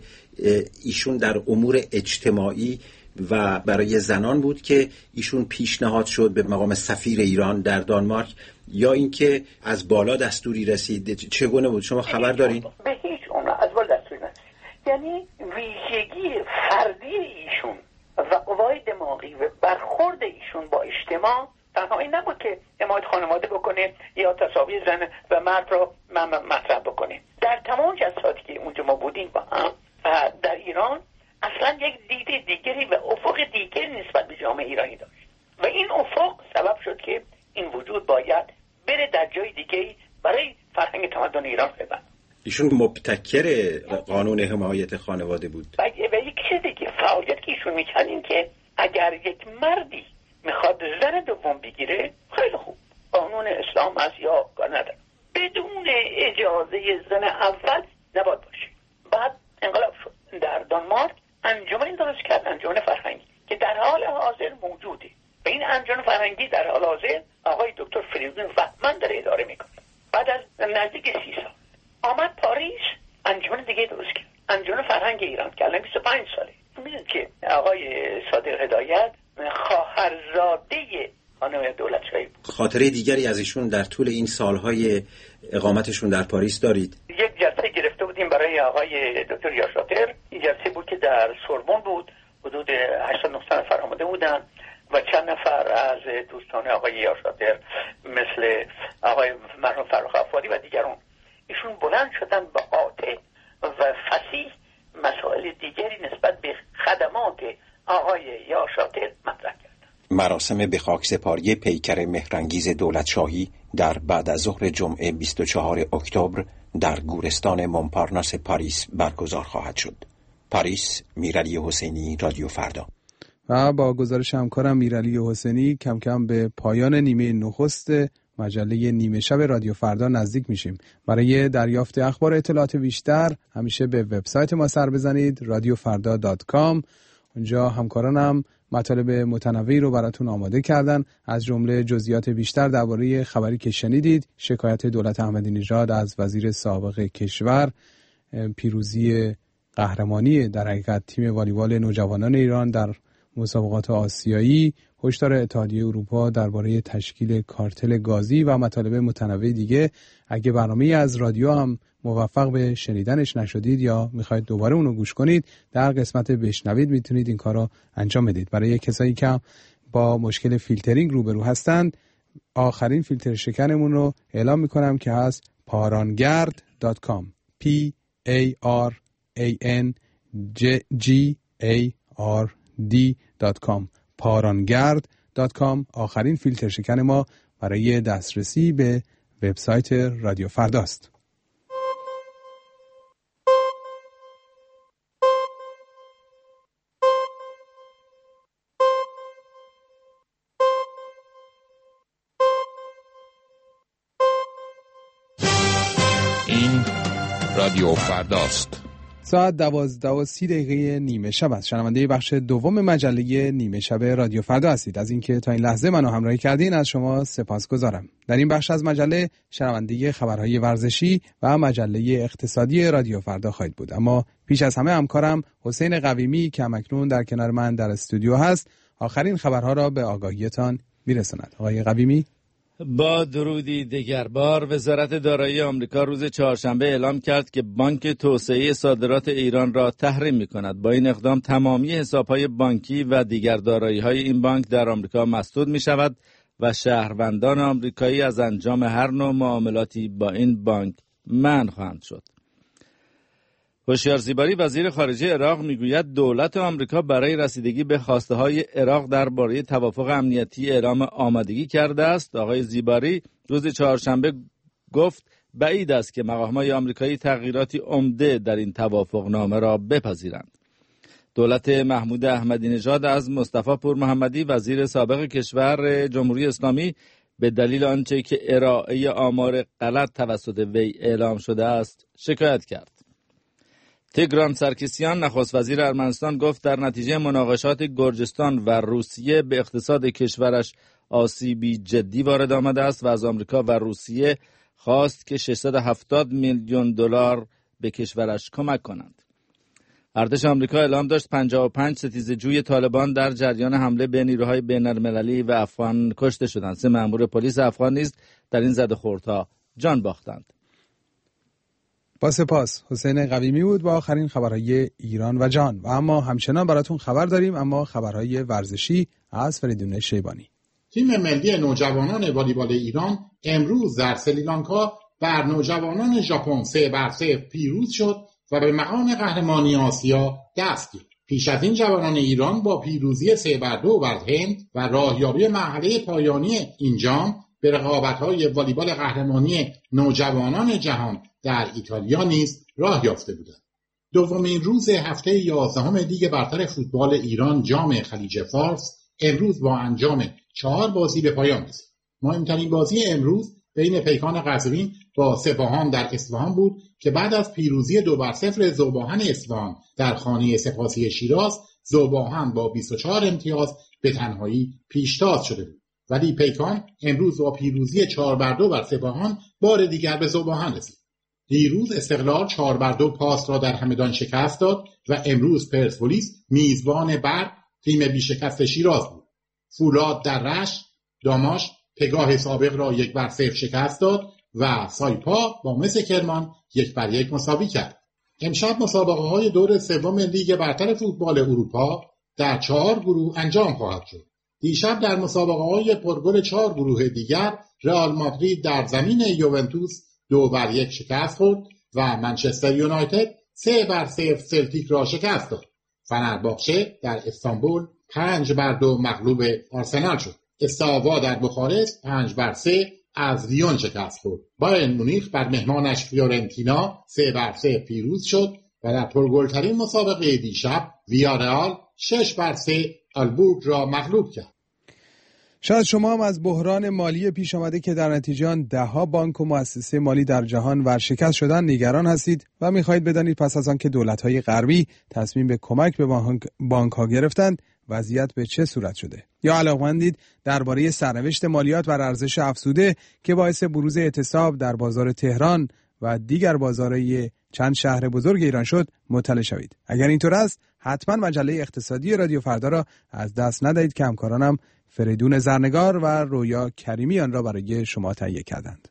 ایشون در امور اجتماعی و برای زنان بود که ایشون پیشنهاد شد به مقام سفیر ایران در دانمارک، یا اینکه از بالا دستوری رسید؟ چگونه بود؟ شما خبر دارین؟ به هیچ عنوان از بالا دستوری نرسید. یعنی ویژگی فردی ایشون و قوای دماغی و برخورد ایشون با اجتماع تنها این نبود که حمایت خانواده بکنه یا تساوی زن و مرد رو مطرح بکنه. در تمام جلساتی که اونجا ما بودیم با هم در ایران اصلا یک دید دیگری و افق دیگری نسبت به جامعه ایرانی داشت و این افق سبب شد که این وجود باید بره در جای دیگری برای فرهنگ تمدن ایران خدمت. ایشون مبتکر قانون حمایت خانواده بود و یک چیزی که فعالیت که ایشون میکرد این که اگر یک مردی میخواد زن دوم بگیره، خیلی خوب، قانون اسلام از یا نداره، بدون اجازه زن اول نباید باشه. بعد انقلاب شد. در دانمارک انجمن درست کرد، انجمن فرهنگی که در حال حاضر موجوده و این انجمن فرهنگی در حال حاضر آقای دکتر فریدون وحمن داره اداره میکنه. بعد از نزدیک سی سال آمد پاریس، انجمن دیگه درست کرد، انجمن فرهنگ ایران که الان بیست و پنج ساله. میدونید که آقای صادق هدایت خواهرزاده خانم دولتشاهی بود. خاطره دیگری از ایشون در طول این سالهای اقامتشون در پاریس دارید؟ یک جلسه گرفته بودیم برای آقای دکتر یاشاتر. این جلسه بود که در سوربن بود، حدود هشتصد نهصد نفر آمده بودن و چند نفر از دوستان آقای یاشاتر مثل آقای مرحوم فرخ افادی و دیگران، ایشون بلند شدن با قاطع و فصیح مسائل دیگری نسبت به خدمات آقای یاشاتر مطرح کردن. مراسم به خاکسپاری پیکر مهرانگیز دولتشاهی در بعد از ظهر جمعه بیست و چهارم اکتبر در گورستان مونپارناس پاریس برگزار خواهد شد. پاریس، میرعلی حسینی، رادیو فردا. و با گزارش همکارم میرعلی حسینی کم کم به پایان نیمه نخست مجله نیمه شب رادیو فردا نزدیک میشیم. برای دریافت اخبار اطلاعات بیشتر همیشه به وبسایت ما سر بزنید رادیو فردا دات کام. اونجا همکارانم مطالب متنوعی رو براتون آماده کردن، از جمله جزئیات بیشتر درباره خبری که شنیدید، شکایت دولت احمدی نژاد از وزیر سابق کشور، پیروزی قهرمانی در حقیقت تیم والیبال نوجوانان ایران در مسابقات آسیایی، هشدار اتحادیه اروپا درباره تشکیل کارتل گازی و مطالب متنوع دیگه. اگه برنامه از رادیو هم موفق به شنیدنش نشدید یا میخواید دوباره اونو گوش کنید، در قسمت بشنوید میتونید این کارو انجام بدید. برای کسایی که با مشکل فیلترینگ روبرو هستند، آخرین فیلتر شکنمون رو اعلام میکنم که هست پارانگرد دات کام P A R A N G A R D دات کام پارانگرد دات کام. آخرین فیلتر شکن ما برای دسترسی به وبسایت رادیو فرداست. این رادیو فرداست. ساعت دوازده و سی دقیقه نیمه شب است. شنونده بخش دوم مجله نیمه شب رادیو فردا هستید. از اینکه تا این لحظه منو همراهی کردین از شما سپاسگزارم. در این بخش از مجله شنونده خبرهای ورزشی و مجله اقتصادی رادیو فردا خواهید بود. اما پیش از همه همکارم حسین قویمی که همکنون در کنار من در استودیو هست آخرین خبرها را به آگاهیتان میرساند. آقای قویمی، با درودی دیگر بار، وزارت دارایی آمریکا روز چهارشنبه اعلام کرد که بانک توسعه صادرات ایران را تحریم می‌کند. با این اقدام تمامی حساب‌های بانکی و دیگر دارایی‌های این بانک در آمریکا مسدود می‌شود و شهروندان آمریکایی از انجام هر نوع معاملاتی با این بانک منع خواهند شد. هوشیار زیباری وزیر خارجه عراق میگوید دولت آمریکا برای رسیدگی به خواسته‌های عراق درباره توافق امنیتی اعلام آمادگی کرده است. آقای زیباری روز چهارشنبه گفت بعید است که مقام‌های آمریکایی تغییراتی عمده در این توافقنامه را بپذیرند. دولت محمود احمدی نژاد از مصطفی پور محمدی وزیر سابق کشور جمهوری اسلامی به دلیل آنچه که ارائه آمار غلط توسط وی اعلام شده است شکایت کرد. تیگران سرکیسیان نخست وزیر ارمنستان گفت در نتیجه مناقشات گرجستان و روسیه به اقتصاد کشورش آسیبی جدی وارد آمده است و از آمریکا و روسیه خواست که ششصد و هفتاد میلیون دلار به کشورش کمک کنند. ارتش آمریکا اعلام داشت پنجاه و پنج ستیزه‌جوی طالبان در جریان حمله به نیروهای بین‌المللی و افغان کشته شدند. سه مأمور پلیس افغان نیز در این زدوخوردها جان باختند. با سپاس. حسین قویمی بود با آخرین خبرهای ایران و جهان. و اما همچنان براتون خبر داریم، اما خبرهای ورزشی از فریدون شیبانی. تیم ملی نوجوانان والیبال ایران امروز در سریلانکا بر نوجوانان ژاپن سه بر صفر پیروز شد و به مقام قهرمانی آسیا دست یافت. پیش از این جوانان ایران با پیروزی سه بر دو بر هند و راهیابی مرحله پایانی این جام به رقابت‌های والیبال قهرمانی نوجوانان جهان در ایتالیا نیز راه یافته بودند. دومین روز هفته یازدهم لیگ برتر فوتبال ایران جام خلیج فارس امروز با انجام چهار بازی به پایان رسید. مهمترین بازی امروز بین پیکان قزوین با سپاهان در اصفهان بود که بعد از پیروزی دو بر صفر ذوباهن اصفهان در خانه سپاسی شیراز، ذوباهن با بیست و چهار امتیاز به تنهایی پیشتاز شده بود. ولی پیکان امروز با پیروزی چهار بر دو بر سپاهان بار دیگر به ذوباهن رسید. دیروز استقلال چهار بر دو پاس را در همدان شکست داد و امروز پرسپولیس میزبان بر تیم بیشکست شیراز بود. فولاد در رشت داماش پگاه سابق را یک بر صفر شکست داد و سایپا با مس کرمان یک بر یک مساوی کرد. امشب مسابقه های دور سوم لیگ برتر فوتبال اروپا در چهار گروه انجام خواهد شد. دیشب در مسابقه های پرگل چهار گروه دیگر رئال مادرید در زمین یوونتوس دو بر یک شکست خورد و منچستر یونایتد سه بر صفر سلتیک را شکست داد. فنرباغچه در استانبول پنج بر دو مغلوب آرسنال شد. استاوا در بخارست پنج بر سه از لیون شکست خورد. بایرن مونیخ بر مهمانش فیورنتینا سه بر سه پیروز شد و در پرگلترین مسابقه دیشب ویارئال شش بر سه آلبورگ را مغلوب کرد. شاید شما هم از بحران مالی پیش آمده که در نتیجه آن ده‌ها بانک و مؤسسه مالی در جهان ورشکست شدن نگران هستید و می‌خواهید بدانید پس از آن که دولت‌های غربی تصمیم به کمک به بانک‌ها گرفتند وضعیت به چه صورت شده، یا علاقه‌مندید درباره سرنوشت مالیات بر ارزش افزوده که باعث بروز اعتصاب در بازار تهران و دیگر بازارهای چند شهر بزرگ ایران شد مطلع شوید. اگر اینطور است حتما مجله اقتصادی رادیو فردا را از دست ندهید که همکارانم فریدون زرنگار و رویا کریمی آن را برای شما تهیه کردند.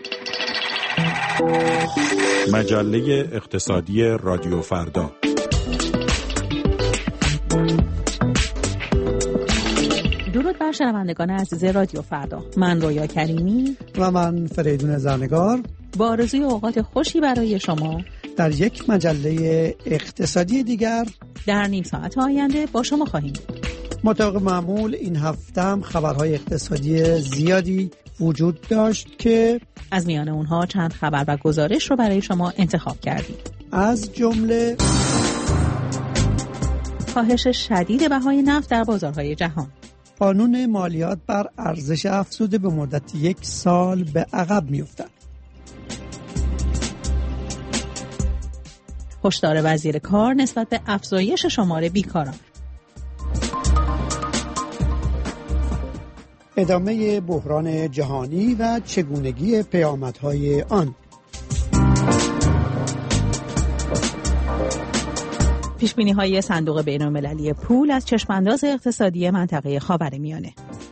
مجله اقتصادی رادیو فردا. درود بر شنوندگان عزیز رادیو فردا. من رویا کریمی و من فریدون زرنگار با آرزوی اوقات خوشی برای شما در یک مجله اقتصادی دیگر در نیم ساعت آینده با شما خواهیم. مطابق معمول این هفته هم خبرهای اقتصادی زیادی وجود داشت که از میان اونها چند خبر و گزارش رو برای شما انتخاب کردیم. از جمله کاهش شدید بهای نفت در بازارهای جهان، قانون مالیات بر ارزش افزوده به مدت یک سال به عقب می‌افتد، هشدار وزیر کار نسبت به افزایش شمار بیکاران. ادامه بحران جهانی و چگونگی پیامدهای آن. پیشبینی‌های صندوق بین‌المللی پول از چشمانداز اقتصادی منطقه خاورمیانه.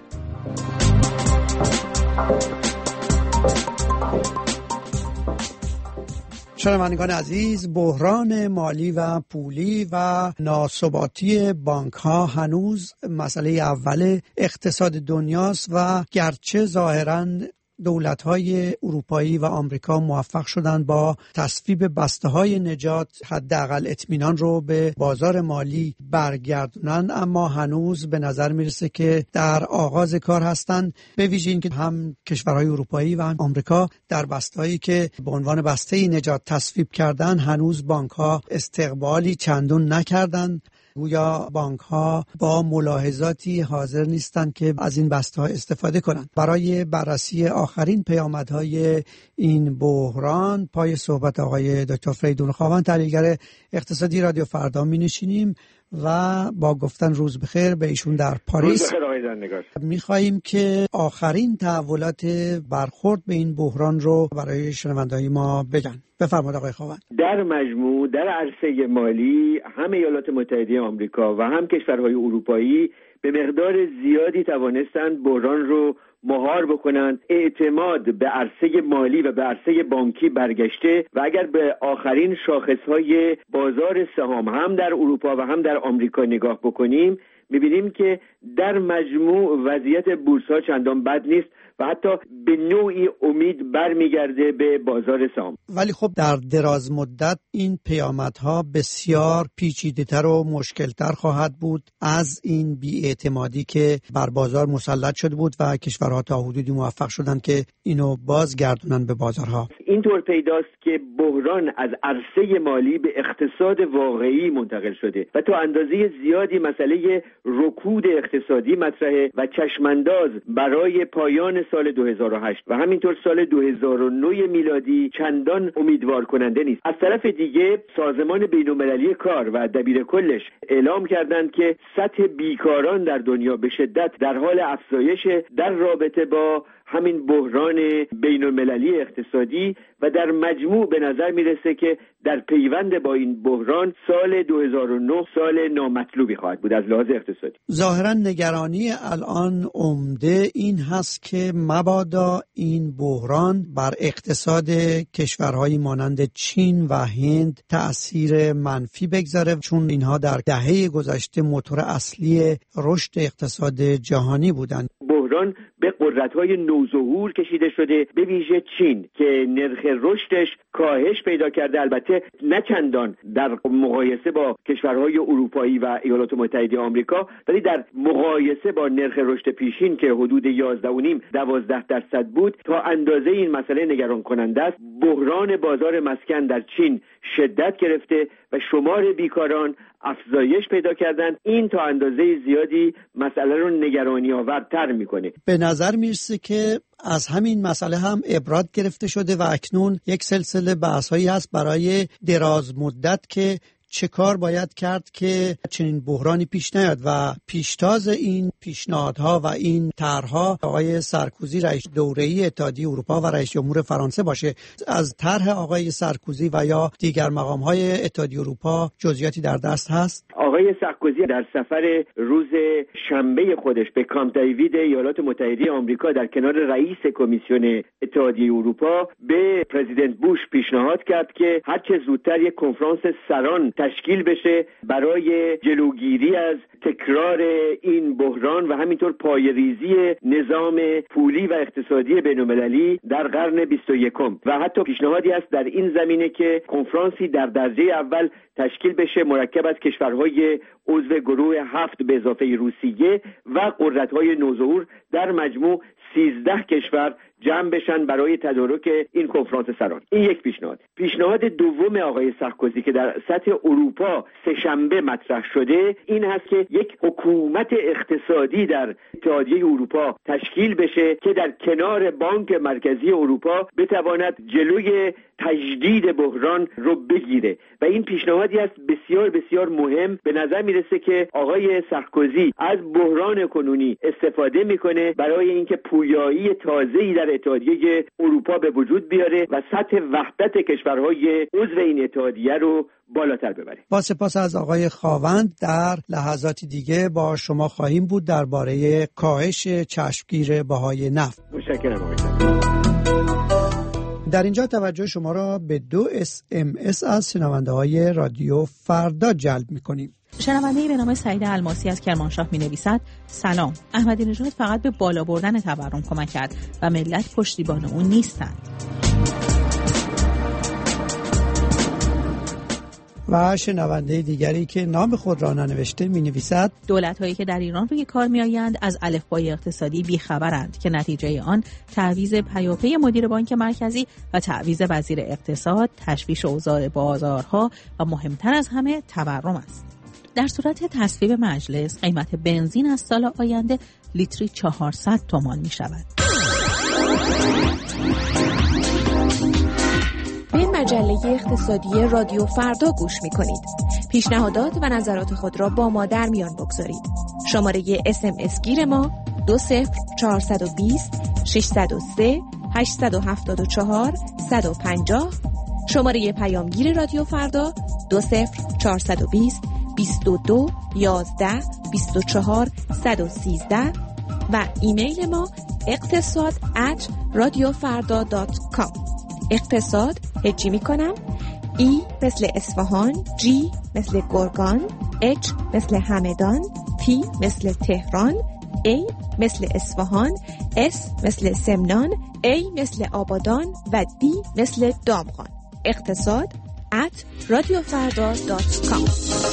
شنوندگان عزیز، بحران مالی و پولی و ناثباتی بانک‌ها هنوز مسئله اول اقتصاد دنیاست و گرچه ظاهراً دولت‌های اروپایی و آمریکا موفق شدند با تصویب بسته‌های نجات حداقل اطمینان رو به بازار مالی برگردونن، اما هنوز به نظر میرسه که در آغاز کار هستند، به ویژه اینکه هم کشورهای اروپایی و هم آمریکا در بسته‌هایی که به عنوان بسته نجات تصویب کردن هنوز بانک‌ها استقبالی چندان نکردند. گویا بانک ها با ملاحظاتی حاضر نیستند که از این بسته ها استفاده کنند. برای بررسی آخرین پیامدهای این بحران پای صحبت آقای دکتر فریدون خاوند، تحلیلگر اقتصادی رادیو فردا می نشینیم و با گفتن روز بخیر به ایشون در پاریس می‌خواهیم که آخرین تحولات برخورد به این بحران رو برای شنوندگان ما بگن. بفرمایید آقای خاوند. در مجموع در عرصه مالی هم ایالات متحده آمریکا و هم کشورهای اروپایی به مقدار زیادی توانستند بحران رو مهار بکنند. اعتماد به عرصه مالی و به عرصه بانکی برگشته و اگر به آخرین شاخصهای بازار سهام هم در اروپا و هم در آمریکا نگاه بکنیم، می‌بینیم که در مجموع وضعیت بورس‌ها چندان بد نیست و حتی به نوعی امید برمیگرده به بازار سهام. ولی خب در دراز مدت این پیامدها بسیار پیچیده‌تر و مشکل‌تر خواهد بود از این بی‌اعتمادی که بر بازار مسلط شده بود و کشورها تا حدودی موفق شدند که اینو بازگردونن به بازارها. اینطور پیداست که بحران از عرصه مالی به اقتصاد واقعی منتقل شده و تا اندازه زیادی مسئله رکود اقتصادی مطرحه و چشمانداز برای پایان سال دو هزار و هشت و همینطور سال دو هزار و نه میلادی چندان امیدوار کننده نیست. از طرف دیگه سازمان بین‌المللی کار و دبیرکلش اعلام کردند که سطح بیکاران در دنیا به شدت در حال افزایش در رابطه با همین بحران بین‌المللی اقتصادی و در مجموع به نظر میرسه که در پیوند با این بحران سال دو هزار و نه سال نامطلوبی خواهد بود از لحاظ اقتصادی. ظاهرا نگرانی الان عمده این هست که مبادا این بحران بر اقتصاد کشورهایی مانند چین و هند تأثیر منفی بگذاره، چون اینها در دهه گذشته موتور اصلی رشد اقتصاد جهانی بودند. بحران به قدرت‌های نوظهور کشیده شده، به ویژه چین که نرخ رشدش کاهش پیدا کرده، البته نه چندان در مقایسه با کشورهای اروپایی و ایالات متحده آمریکا، ولی در مقایسه با نرخ رشد پیشین که حدود یازده و نیم دوازده درصد بود تا اندازه این مسئله نگران کننده است. بحران بازار مسکن در چین شدت گرفته و شمار بیکاران افزایش پیدا کردن. این تا اندازه زیادی مسئله رو نگرانی آورتر میکنه. به نظر میرسه که از همین مسئله هم عبرت گرفته شده و اکنون یک سلسله بحث‌هایی هست برای دراز مدت که چه کار باید کرد که چنین بحرانی پیش نیاد و پیشتاز این پیشنهادها و این طرحها آقای سارکوزی رئیس دوره‌ای اتحادیه اروپا و رئیس جمهور فرانسه باشه. از طرح آقای سارکوزی و یا دیگر مقام‌های اتحادیه اروپا جزئیاتی در دست هست؟ آقای سارکوزی در سفر روز شنبه خودش به کامپ دیوید ایالات متحده آمریکا در کنار رئیس کمیسیون اتحادیه اروپا به پرزیدنت بوش پیشنهاد کرد که هر چه زودتر یک کنفرانس سران تشکیل بشه برای جلوگیری از تکرار این بحران و همینطور پایه‌ریزی نظام پولی و اقتصادی بین‌المللی در قرن بیست و یکم و حتی پیشنهادی است در این زمینه که کنفرانسی در درجه اول تشکیل بشه مرکب از کشورهای عضو گروه هفت به اضافه روسیه و قدرت‌های نوظهور، در مجموع سیزده کشور جمع بشن برای تدارک این کنفرانس سران. این یک پیشنهاد. پیشنهاد دوم آقای سارکوزی که در سطح اروپا سه‌شنبه مطرح شده این هست که یک حکومت اقتصادی در اتحادیه اروپا تشکیل بشه که در کنار بانک مرکزی اروپا بتواند جلوی تجدید بحران رو بگیره و این پیشنهادی است بسیار بسیار مهم. به نظر میرسه که آقای سارکوزی از بحران کنونی استفاده میکنه برای اینکه پویایی تازه‌ای در اتحادیه اروپا به وجود بیاره و سطح وحدت کشورهای عضو این اتحادیه رو بالاتر ببره. با سپاس از آقای خاوند، در لحظاتی دیگه با شما خواهیم بود درباره کاهش چشمگیر بهای نفت. متشکرم آقای. در اینجا توجه شما را به دو اس ام اس از شنونده های رادیو فردا جلب می‌کنیم. شنونده‌ای به نام سعید الماسی از کرمانشاه می‌نویسد: سلام، احمدی نژاد فقط به بالا بردن تورم کمک کرد و ملت پشتیبان اون نیستند. و شنونده دیگری که نام خود را ننوشته می‌نویسد: دولت‌هایی که در ایران روی کار می‌آیند از الفبای اقتصادی بی‌خبرند که نتیجه آن تعویض پیاپی مدیر بانک مرکزی و تعویض وزیر اقتصاد، تشویش اوضاع بازارها و مهمتر از همه تورم است. در صورت تصویب مجلس قیمت بنزین از سال آینده لیتری چهارصد تومان می‌شود. به مجله اقتصادی رادیو فردا گوش می‌کنید. پیشنهادات و نظرات خود را با ما در میان بگذارید. شماره اس ام اس گیر ما دو صفر چهارصد و بیست ششصد و سه هشتصد و هفتاد و چهار صد و پنجاه، شماره پیامگیر رادیو فردا دو صفر چهارصد و بیست بیست و دو یازده بیست و چهار صد و سیزده و ایمیل ما اقتصاد ات رادیو فردا دات کام. اقتصاد هجی می کنم. ای مثل اصفهان، جی مثل گرگان، اچ مثل همدان، تی مثل تهران، ای مثل اصفهان، اس مثل سمنان، ای مثل آبادان و دی مثل دامغان. اقتصاد ات رادیو فردا دات کام.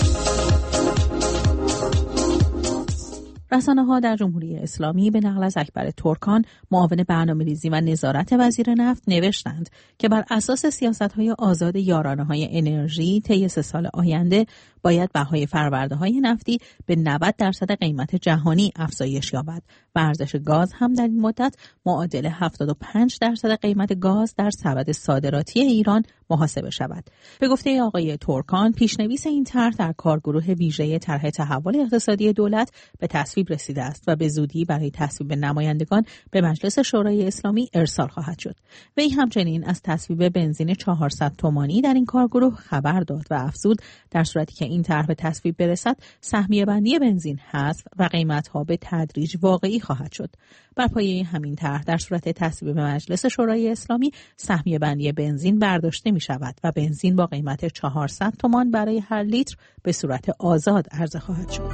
رسانه‌ها در جمهوری اسلامی به نقل از اکبر ترکان، معاون برنامه‌ریزی و نظارت وزیر نفت، نوشتند که بر اساس سیاست‌های آزاد یارانه‌های انرژی طی سه سال آینده باید بهای فرورده‌های نفتی به نود درصد قیمت جهانی افزایش یابد و ارزش گاز هم در این مدت معادل هفتاد و پنج درصد قیمت گاز در سبد صادراتی ایران محاسبه شود. به گفته آقای ترکان، پیشنویس این طرح در کارگروه ویژه طرح تحول اقتصادی دولت به تصویب رسیده است و به زودی برای تصویب نمایندگان به مجلس شورای اسلامی ارسال خواهد شد. وی همچنین از تصویب بنزین چهارصد تومانی در این کارگروه خبر داد و افزود در صورتی که این طرح به تصویب برسد، سهمیه بندی بنزین حذف و قیمت‌ها به تدریج واقعی خواهد شد. بر پایه همین طرح در صورت تصویب مجلس شورای اسلامی، سهمیه بندی بنزین برداشته می شود و بنزین با قیمت چهارصد تومان برای هر لیتر به صورت آزاد عرضه خواهد شد.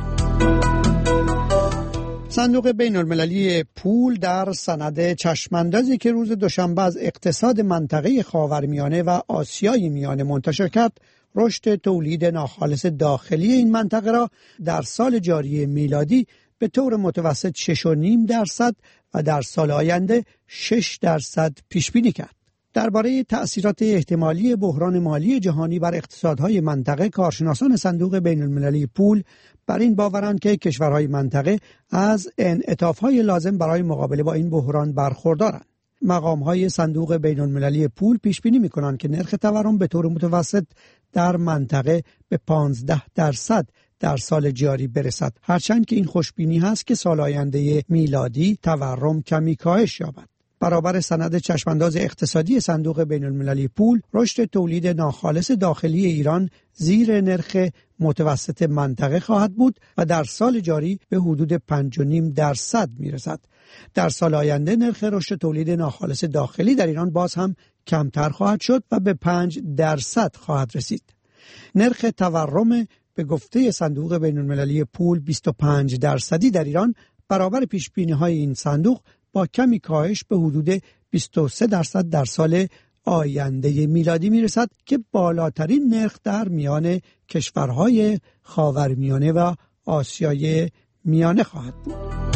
صندوق بین المللی پول در سند چشماندازی که روز دوشنبه از اقتصاد منطقه خاورمیانه و آسیای میانه منتشر کرد، رشد تولید ناخالص داخلی این منطقه را در سال جاری میلادی به طور متوسط شش و نیم درصد و در سال آینده شش درصد پیش بینی کرد. درباره تأثیرات احتمالی بحران مالی جهانی بر اقتصادهای منطقه، کارشناسان صندوق بین المللی پول بر این باورند که کشورهای منطقه از انعطاف‌های لازم برای مقابله با این بحران برخوردارند. مقام‌های صندوق بین المللی پول پیش بینی می‌کنند که نرخ تورم به طور متوسط در منطقه به پانزده درصد در سال جاری برسد، هرچند که این خوشبینی هست که سال آینده میلادی تورم کمی کاهش یابد. برابر سند چشمانداز اقتصادی صندوق بین المللی پول، رشد تولید ناخالص داخلی ایران زیر نرخ متوسط منطقه خواهد بود و در سال جاری به حدود پنج و نیم درصد میرسد. در سال آینده نرخ رشد تولید ناخالص داخلی در ایران باز هم کمتر خواهد شد و به پنج درصد خواهد رسید. نرخ تورم به گفته صندوق بین المللی پول بیست و پنج درصدی در ایران برابر پیشبینی‌های این صندوق با کمی کاهش به حدود بیست و سه درصد در سال آینده میلادی میرسد که بالاترین نرخ در میان کشورهای خاورمیانه و آسیای میانه خواهد بود.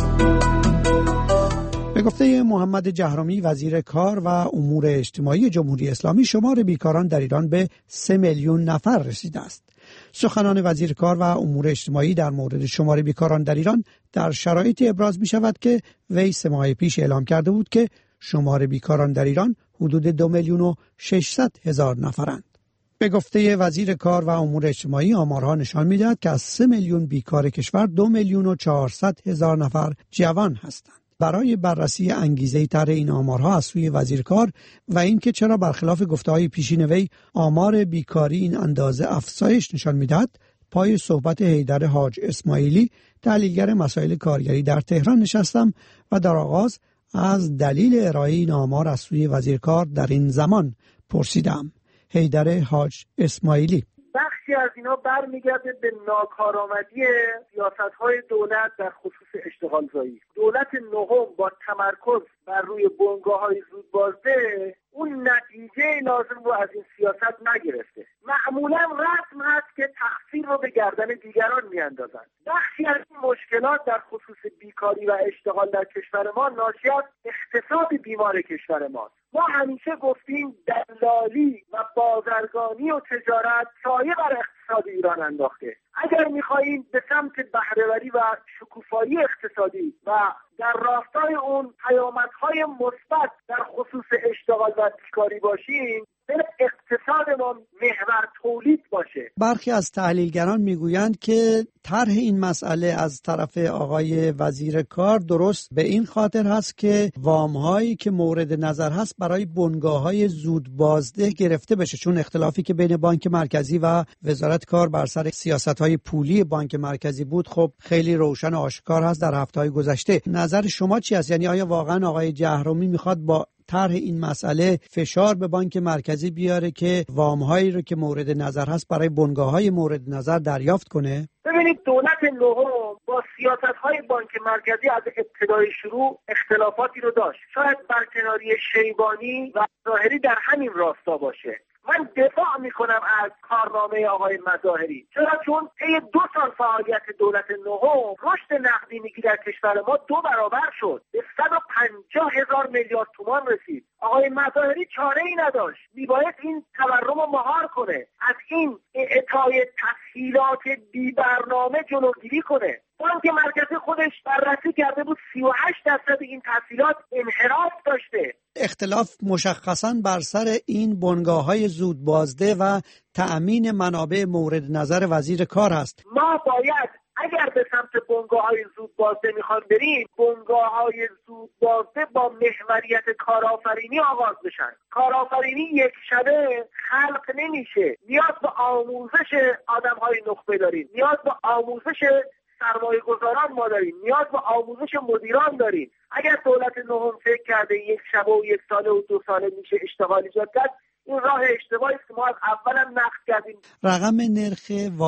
به گفته محمد جهرمی، وزیر کار و امور اجتماعی جمهوری اسلامی، شمار بیکاران در ایران به سه میلیون نفر رسیده است. سخنان وزیر کار و امور اجتماعی در مورد شمار بیکاران در ایران در شرایطی ابراز می شود که وی سه ماه پیش اعلام کرده بود که شمار بیکاران در ایران حدود دو میلیون و ششصد هزار نفرند. به گفته وزیر کار و امور اجتماعی آمارها نشان می‌دهد که از سه میلیون بیکار کشور دو میلیون و چهارصد هزار نفر جوان هستند. برای بررسی انگیزه طرح این آمارها از سوی وزیر کار و اینکه چرا برخلاف گفته‌های پیشین وی آمار بیکاری این اندازه افزایش نشان می‌دهد، پای صحبت حیدر حاج اسماعیلی تحلیلگر مسائل کارگری در تهران نشستم و در آغاز از دلیل ارائه این آمار از سوی وزیر کار در این زمان پرسیدم. حیدر حاج اسماعیلی: بخشی از اینا برمیگرده به ناکارآمدی سیاست‌های دولت در خصوص اشتغال زایی. دولت نهم با تمرکز بر روی بنگاه‌های زودبازده اون نتیجه لازم رو از این سیاست نگرفته. معمولا رسم هست که تقصیر رو به گردن دیگران میاندازند. بخشی از این مشکلات در خصوص بیکاری و اشتغال در کشور ما ناشی از اقتصاد بیمار کشور ماست. ما همیشه گفتیم دلالی و بازرگانی و تجارت سایه بر اقتصاد ایران انداخته. اگر می‌خواهیم به سمت بهره‌وری و شکوفایی اقتصادی و در راستای اون پیامدهای مثبت در خصوص اشتغال و بیکاری باشیم، اقتصاد ما محور تولید باشه. برخی از تحلیلگران میگویند که طرح این مسئله از طرف آقای وزیر کار درست به این خاطر هست که وام‌هایی که مورد نظر هست برای بنگاه‌های زود بازده گرفته بشه، چون اختلافی که بین بانک مرکزی و وزارت کار بر سر سیاست‌های پولی بانک مرکزی بود خب خیلی روشن و آشکار هست در هفته‌های گذشته. نظر شما چی است؟ یعنی آیا واقعا آقای جهرومی میخواد با طرح این مسئله فشار به بانک مرکزی بیاره که وام‌هایی رو که مورد نظر هست برای بنگاه‌های مورد نظر دریافت کنه؟ ببینید، دولت نهم با سیاست‌های بانک مرکزی از ابتدای شروع اختلافاتی رو داشت. شاید برکناری شیبانی و ظاهری در همین راستا باشه. من دفاع میکنم از کارنامه آقای مظاهری. چرا؟ چون طی دو سال فعالیت دولت نهم رشد نقدینگی در کشور ما دو برابر شد، به صد و پنجاه هزار میلیارد تومان رسید. آقای مظاهری چاره ای نداشت، میباید این تورم رو مهار کنه، از این اعطای تسهیلات بی برنامه جلوگیری کنه. بانک مرکزی خودش بررسی کرده بود سی و هشت درصد این تسهیلات انحراف داشته. اختلاف مشخصاً بر سر این بنگاه‌های زود بازده و تأمین منابع مورد نظر وزیر کار است. ما باید اگر به سمت بنگاه‌های زود بازده میخوان بریم، بنگاه‌های زود بازده با محوریت کارآفرینی آغاز بشن. کارآفرینی یک شبه خلق نمیشه، نیاز به آموزش آدم‌های نخبه داریم، نیاز به آموزش سرمایه گذاران ما داریم، نیاز به آموزش مدیران داریم. اگر دولت نهم فکر کرده یک شبه و یک ساله و دو ساله میشه اشتغال ایجاد کرد، این راه اشتباهی است که ما از اولا نقد کردیم. رقم نرخ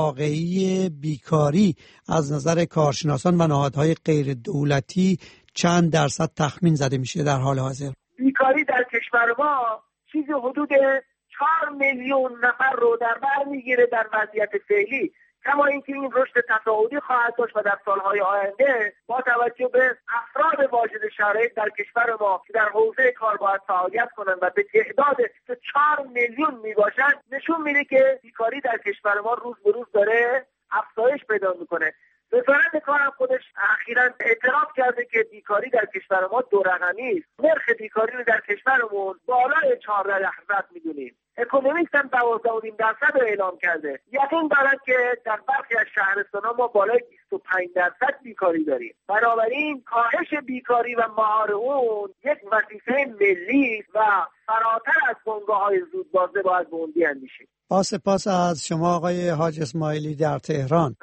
واقعی بیکاری از نظر کارشناسان و نهادهای غیر دولتی چند درصد تخمین زده میشه در حال حاضر؟ بیکاری در کشور ما چیزی حدود چهار میلیون نفر رو در بر میگیره در وضعیت فعلی. کما اینکه این رشد تصاعدی خواهد داشت و در سالهای آینده با توجه به افراد واجد شرایط در کشور ما که در حوزه کار باید فعالیت کنند و به تعداد چهار میلیون میباشند، نشون میده که بیکاری در کشور ما روز به روز داره افزایش پیدا میکنه. وزارت کار هم خودش اخیراً اعتراف کرده که بیکاری در کشور ما دو رقمی است. نرخ بیکاری رو در کشورمون بالای چهارده درصد میدونیم. اکونومیست هم دوازده و نیم درصد رو اعلام کرده. یقین دارم که در برخی از شهرستان‌ها ما بالای بیست و پنج درصد بیکاری داریم. بنابراین کاهش بیکاری و مهار اون یک وظیفه ملی و فراتر از بنگاه‌های زودبازده باید به اون بیاندیشیم. با سپاس از شما آقای حاج اسماعیلی در تهران.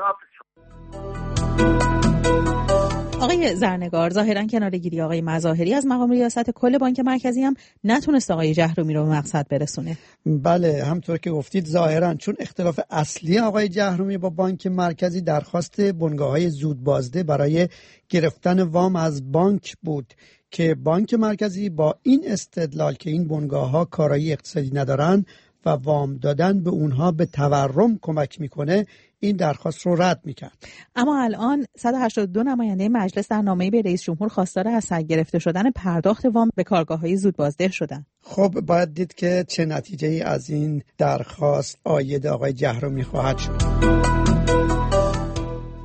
آقای زرنگار، ظاهراً کناره‌گیری آقای مظاهری از مقام ریاست کل بانک مرکزی هم نتونست آقای جهرومی رو به مقصد برسونه. بله، همطور که گفتید ظاهراً، چون اختلاف اصلی آقای جهرومی با بانک مرکزی درخواست بنگاه‌های زودبازده برای گرفتن وام از بانک بود که بانک مرکزی با این استدلال که این بنگاه‌ها کارایی اقتصادی ندارن و وام دادن به اونها به تورم کمک میکنه، این درخواست رو رد میکرد. اما الان صد و هشتاد و دو نماینده مجلس در نامه‌ای به رئیس جمهور خواستار از سر گرفته شدن پرداخت وام به کارگاه‌های زودبازده شدن. خب باید دید که چه نتیجه‌ای از این درخواست عاید آقای جهرومی خواهد شد.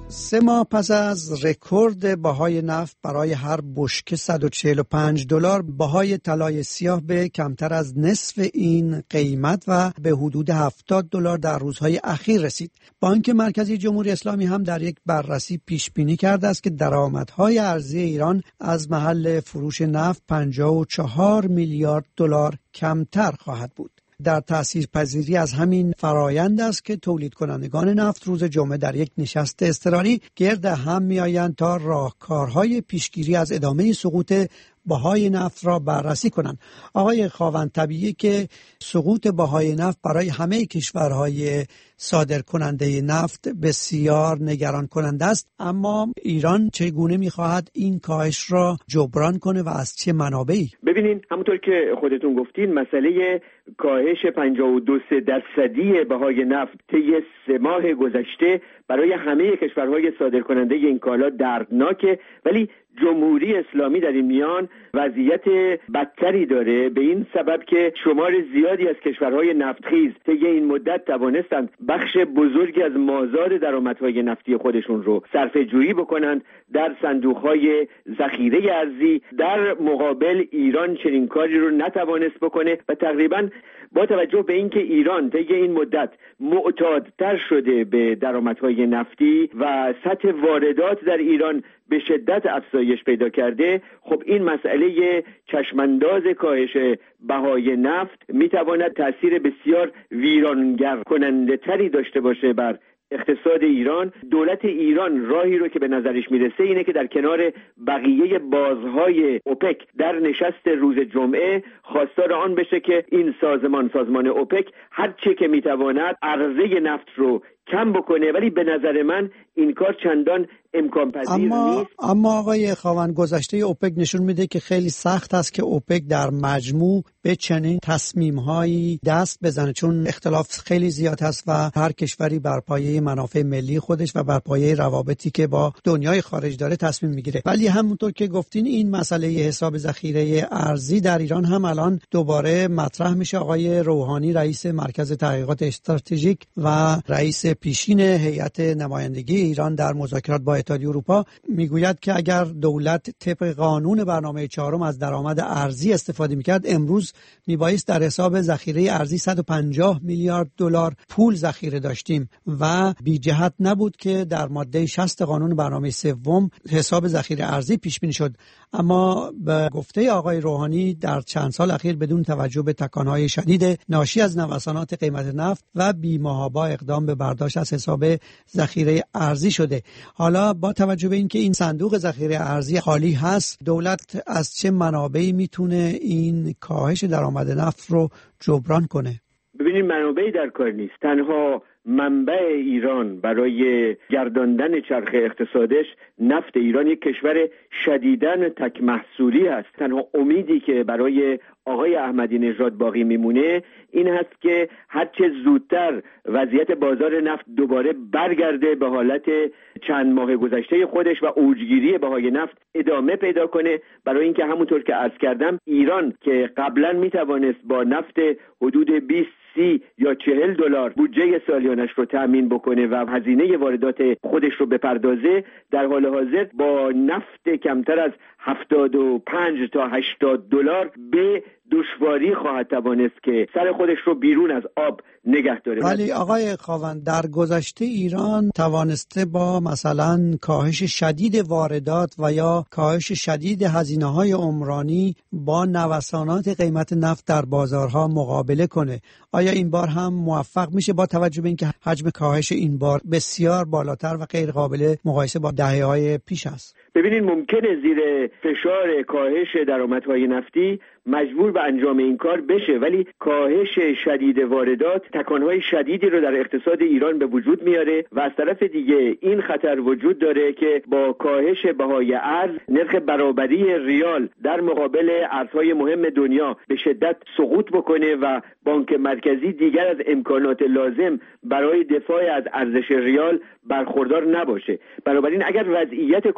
سه ماه پس از رکورد بهای نفت برای هر بشکه صد و چهل و پنج دلار، بهای طلای سیاه به کمتر از نصف این قیمت و به حدود هفتاد دلار در روزهای اخیر رسید. بانک مرکزی جمهوری اسلامی هم در یک بررسی پیش بینی کرده است که درآمدهای ارزی ایران از محل فروش نفت پنجاه و چهار میلیارد دلار کمتر خواهد بود. در تأثیرپذیری از همین فرایند است که تولید کنندگان نفت روز جمعه در یک نشست اضطراری گرد هم می‌آیند تا راهکارهای پیشگیری از ادامه سقوط بهای نفت را بررسی کنند. آقای خاوند، طبیعیه که سقوط بهای نفت برای همه کشورهای صادر کننده نفت بسیار نگران کننده است، اما ایران چگونه می‌خواهد این کاهش را جبران کنه و از چه منابعی؟ ببینین، همونطور که خودتون گفتین، مسئله کاهش پنجاه و دو درصدی بهای نفت طی سه ماه گذشته برای همه کشورهای صادر کننده این کالا دردناکه، ولی جمهوری اسلامی در این میان وضعیت بدتری داره، به این سبب که شمار زیادی از کشورهای نفتخیز طی این مدت توانستند بخش بزرگی از مازاد درآمدهای نفتی خودشون رو صرفه‌جویی بکنند در صندوق‌های ذخیره ارزی. در مقابل ایران چنین کاری رو نتوانست بکنه و تقریباً با توجه به اینکه ایران طی این مدت معتادتر شده به درآمدهای نفتی و سطح واردات در ایران به شدت افزایش پیدا کرده، خب این مسئله چشمانداز کاهش بهای نفت میتواند تأثیر بسیار ویرانگر کننده تری داشته باشه بر اقتصاد ایران. دولت ایران راهی رو که به نظرش میرسه اینه که در کنار بقیه بازهای اوپک در نشست روز جمعه خواستار آن بشه که این سازمان سازمان اوپک هر چه که میتواند عرضه نفت رو کم بکنه، ولی به نظر من این کار چندان امکان پذیر اما نیست. اما آقای خاوند، گذشته اوپک نشون میده که خیلی سخت است که اوپک در مجموع به چنین تصمیم‌هایی دست بزنه، چون اختلاف خیلی زیاد هست و هر کشوری بر پایه منافع ملی خودش و بر پایه روابطی که با دنیای خارج داره تصمیم میگیره. ولی همونطور که گفتین این مسئله حساب ذخیره ارزی در ایران هم الان دوباره مطرح میشه. آقای روحانی رئیس مرکز تحقیقات استراتژیک و رئیس پیشین هیئت نمایندگی ایران در مذاکرات با اتحادیه اروپا میگوید که اگر دولت طبق قانون برنامه چهارم از درآمد ارزی استفاده میکرد، امروز میبایست در حساب ذخیره ارزی صد و پنجاه میلیارد دلار پول ذخیره داشتیم و بی جهت نبود که در ماده شصت قانون برنامه سوم حساب ذخیره ارزی پیش بینی شد. اما به گفته آقای روحانی در چند سال اخیر بدون توجه به تکانهای شدید ناشی از نوسانات قیمت نفت و بی‌محابا اقدام به برداشت از حساب ذخیره ارزی شده. حالا با توجه به اینکه این صندوق ذخیره ارزی خالی هست، دولت از چه منابعی میتونه این کاهش درآمد نفت رو جبران کنه؟ ببینید، منابعی در کار نیست. تنها منبع ایران برای گرداندن چرخ اقتصادش نفت. ایران یک کشور شدیداً تک محصولی است. تنها امیدی که برای آقای احمدی نژاد باقی میمونه این هست که هرچه زودتر وضعیت بازار نفت دوباره برگرده به حالت چند ماه گذشته خودش و اوجگیری بهای نفت ادامه پیدا کنه، برای اینکه همونطور که عرض کردم ایران که قبلا میتوانست با نفت حدود بیست سی یا چهل دلار بودجه سالیانش رو تأمین بکنه و هزینه واردات خودش رو بپردازه، در حال حاضر با نفت کمتر از هفتاد و پنج تا هشتاد دلار به دشواری خواهد توانست که سر خودش رو بیرون از آب نگه داره. ولی آقای خاوند، در گذشته ایران توانسته با مثلا کاهش شدید واردات و یا کاهش شدید هزینه‌های عمرانی با نوسانات قیمت نفت در بازارها مقابله کنه. آیا این بار هم موفق میشه با توجه به اینکه حجم کاهش این بار بسیار بالاتر و غیر قابل مقایسه با دهه‌های پیش است؟ ببینید، ممکنه زیر فشار کاهش درآمدهای نفتی مجبور به انجام این کار بشه، ولی کاهش شدید واردات تکانهای شدیدی رو در اقتصاد ایران به وجود میاره و از طرف دیگه این خطر وجود داره که با کاهش بهای ارز نرخ برابری ریال در مقابل ارزهای مهم دنیا به شدت سقوط بکنه و بانک مرکزی دیگر از امکانات لازم برای دفاع از ارزش ریال برخوردار نباشه. بنابراین اگر وضعیت کنونی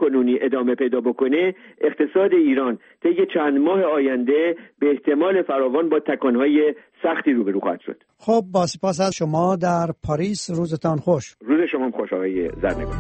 ادامه پیدا بکنه، اقتصاد ایران طی چند ماه آینده به احتمال فراوان با تکانهای سختی روبرو خواهد شد. خب با سپاس از شما در پاریس، روزتان خوش. روز شما خوش آقای زرنگون.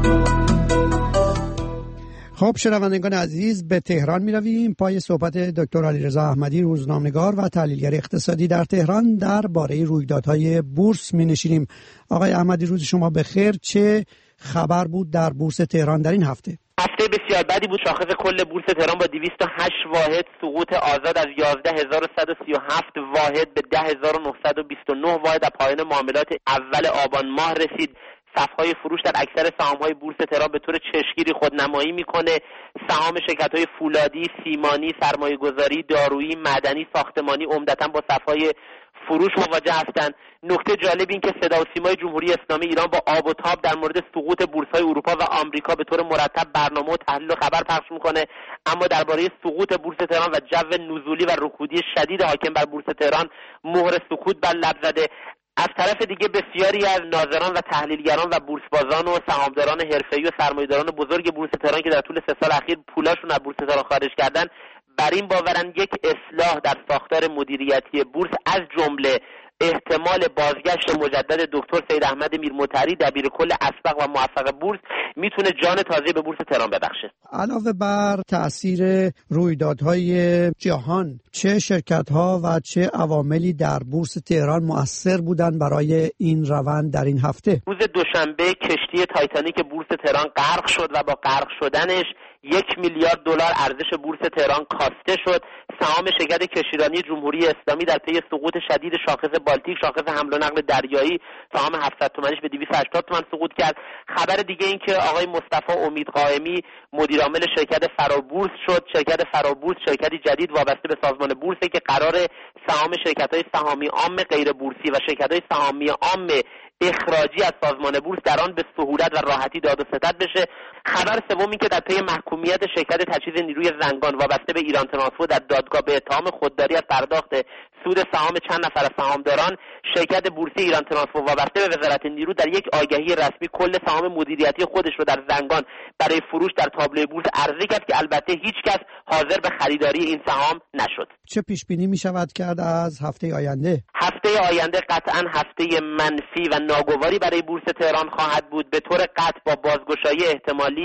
خب شنوندگان عزیز، به تهران می رویم. پای صحبت دکتر علیرضا احمدی، روزنامه‌نگار و تحلیلگر اقتصادی در تهران، درباره رویدادهای بورس می نشینیم. آقای احمدی روز شما بخیر. چه خبر بود در بورس تهران در این هفته؟ هفته بسیار بدی بود. شاخص کل بورس تهران با دویست و هشت واحد سقوط آزاد از یازده هزار و صد و سی و هفت واحد به ده هزار و نهصد و بیست و نه واحد در پایان معاملات اول آبان ماه رسید. صف‌های فروش در اکثر سهام‌های بورس تهران به طور چشمگیری خودنمایی می‌کنه. سهام شرکت‌های فولادی، سیمانی، سرمایه‌گذاری، دارویی، معدنی، ساختمانی عمدتاً با صف‌های فروش مواجه هستند. نکته جالب این که صدا و سیمای جمهوری اسلامی ایران با آب و تاب در مورد سقوط بورس‌های اروپا و آمریکا به طور مرتب برنامه و تحلیل و خبر پخش می‌کنه، اما درباره سقوط بورس تهران و جو نزولی و رکودی شدید حاکم بر بورس تهران مهر سکوت بر لب زده. از طرف دیگه بسیاری از ناظران و تحلیلگران و بورسبازان و سهامداران حرفه‌ای و سرمایه‌داران بزرگ بورس تهران که در طول سه سال اخیر پولاشون از بورس تهران خارج کردن، بر این باورن یک اصلاح در ساختار مدیریتی بورس از جمله احتمال بازگشت مجدد دکتر سید احمد میرمطهری دبیر کل اسبق و موفق بورس میتونه جان تازه به بورس تهران ببخشه. علاوه بر تأثیر رویدادهای جهان، چه شرکت‌ها و چه عواملی در بورس تهران مؤثر بودن برای این روند در این هفته؟ روز دوشنبه کشتی تایتانیک بورس تهران غرق شد و با غرق شدنش یک میلیارد دلار ارزش بورس تهران کاسته شد. سهام شرکت کشتیرانی جمهوری اسلامی در پی سقوط شدید شاخص بالتیک، شاخص حمل و نقل دریایی، سهام هفتصد تومانیش به دویست و هشتاد تومان سقوط کرد. خبر دیگه این که آقای مصطفی امید قائمی مدیر عامل شرکت فرابورس شد. شرکت فرابورس شرکتی جدید وابسته به سازمان بورسه که قرار سهام شرکت‌های سهامی عام غیر بورسی و شرکت‌های سهامی عام اخراجی از سازمان بورس در آن به سهولت و راحتی داد و ستد بشه. خبر سومی که در پی محکومیت شرکت تجهیز نیروی زنگان وابسته به ایران ترانسپورت در دادگاه به اتهام خودداری از پرداخت سود سهام چند نفر از سهامداران، شرکت بورسی ایران ترانسپورت وابسته به وزارت نیرو در یک آگهی رسمی کل سهام مدیریتی خودش رو در زنگان برای فروش در تابلوی بورس عرضه کرد که البته هیچ کس حاضر به خریداری این سهام نشد. چه پیش بینی می شود کرد از هفته آینده؟ هفته آینده قطعاً هفته منفی و ناگواری برای بورس تهران خواهد بود. به طور قطع با بازگشایی احتمالی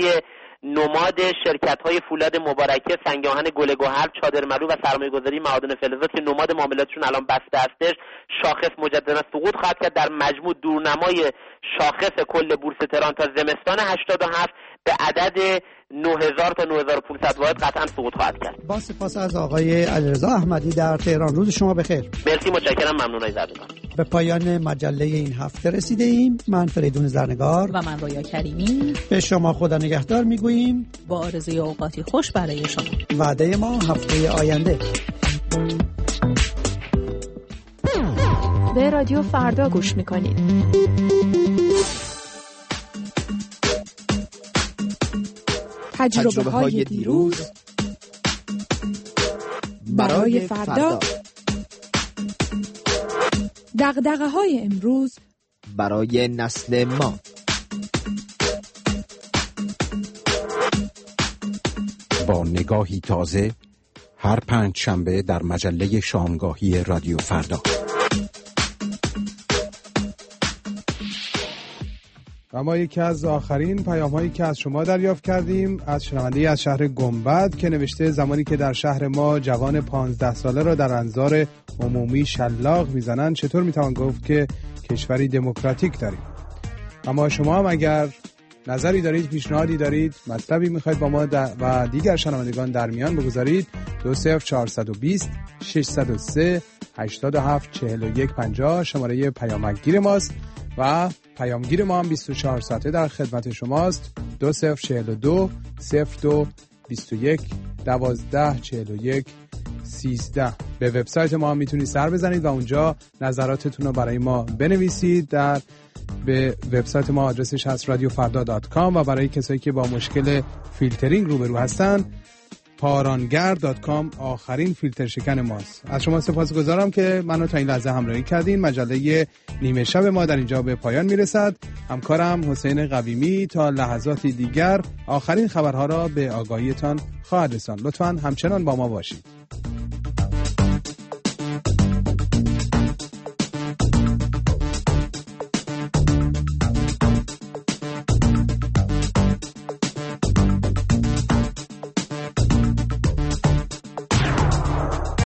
نماد شرکت‌های فولاد مبارکه، سنگاهن گل گوهر، چادر مرو و سرمایه‌گذاری معادن فلزات که نماد معاملاتشون الان بسته هستش، شاخص مجددا سقوط خواهد کرد. در مجموع دورنمای شاخص کل بورس تهران تا زمستان هشتاد و هفت به عدد نه هزار تا نه هزار و پانصد واحد قطعا سقوط خواهد کرد. با سپاس از آقای علیرضا احمدی در تهران. روز شما بخیر. مرسی، متشکرم، ممنون از زرنگار. به پایان مجله این هفته رسیده ایم. من فریدون زرنگار و من رویا کریمی به شما خدا نگهدار میگوییم، با آرزوی اوقاتی خوش برای شما. وعده ما هفته آینده. به رادیو فردا گوش میکنید. تجربه های دیروز برای فردا، دغدغه های امروز برای نسل ما. با نگاهی تازه هر پنج شنبه در مجله شامگاهی رادیو فردا. و ما یکی از آخرین پیام‌هایی که از شما دریافت کردیم از شنونده‌ای از شهر گنبد که نوشته زمانی که در شهر ما جوان پانزده ساله را در انظار عمومی شلاق میزنند چطور میتوان گفت که کشوری دموکراتیک داریم؟ اما شما هم اگر نظری دارید، پیشنهادی دارید، مطلبی میخواید با ما و دیگر شنوندگان در میان بگذارید، دو صفر چهارصد و بیست ششصد و سه هشتاد و هفت چهل و یک پنجاه شماره پیامگیر ماست و پیامگیر ما هم بیست و چهار ساعته در خدمت شماست. دو صفر چهل و دو صفر دو بیست و یک دوازده چهل و یک سیزده. به وبسایت ما هم میتونید سر بزنید و اونجا نظراتتون رو برای ما بنویسید. در به وبسایت ما آدرسش هست رادیو فردا دات کام و برای کسایی که با مشکل فیلترینگ روبرو هستن پارانگر دات کام آخرین فیلتر شکن ماست. از شما سپاسگزارم که منو تا این لحظه همراهی کردین. مجله نیمه شب ما در اینجا به پایان میرسد. همکارم حسین قویمی تا لحظاتی دیگر آخرین خبرها را به آگاهیتان خواهد رساند. لطفاً همچنان با ما باشید.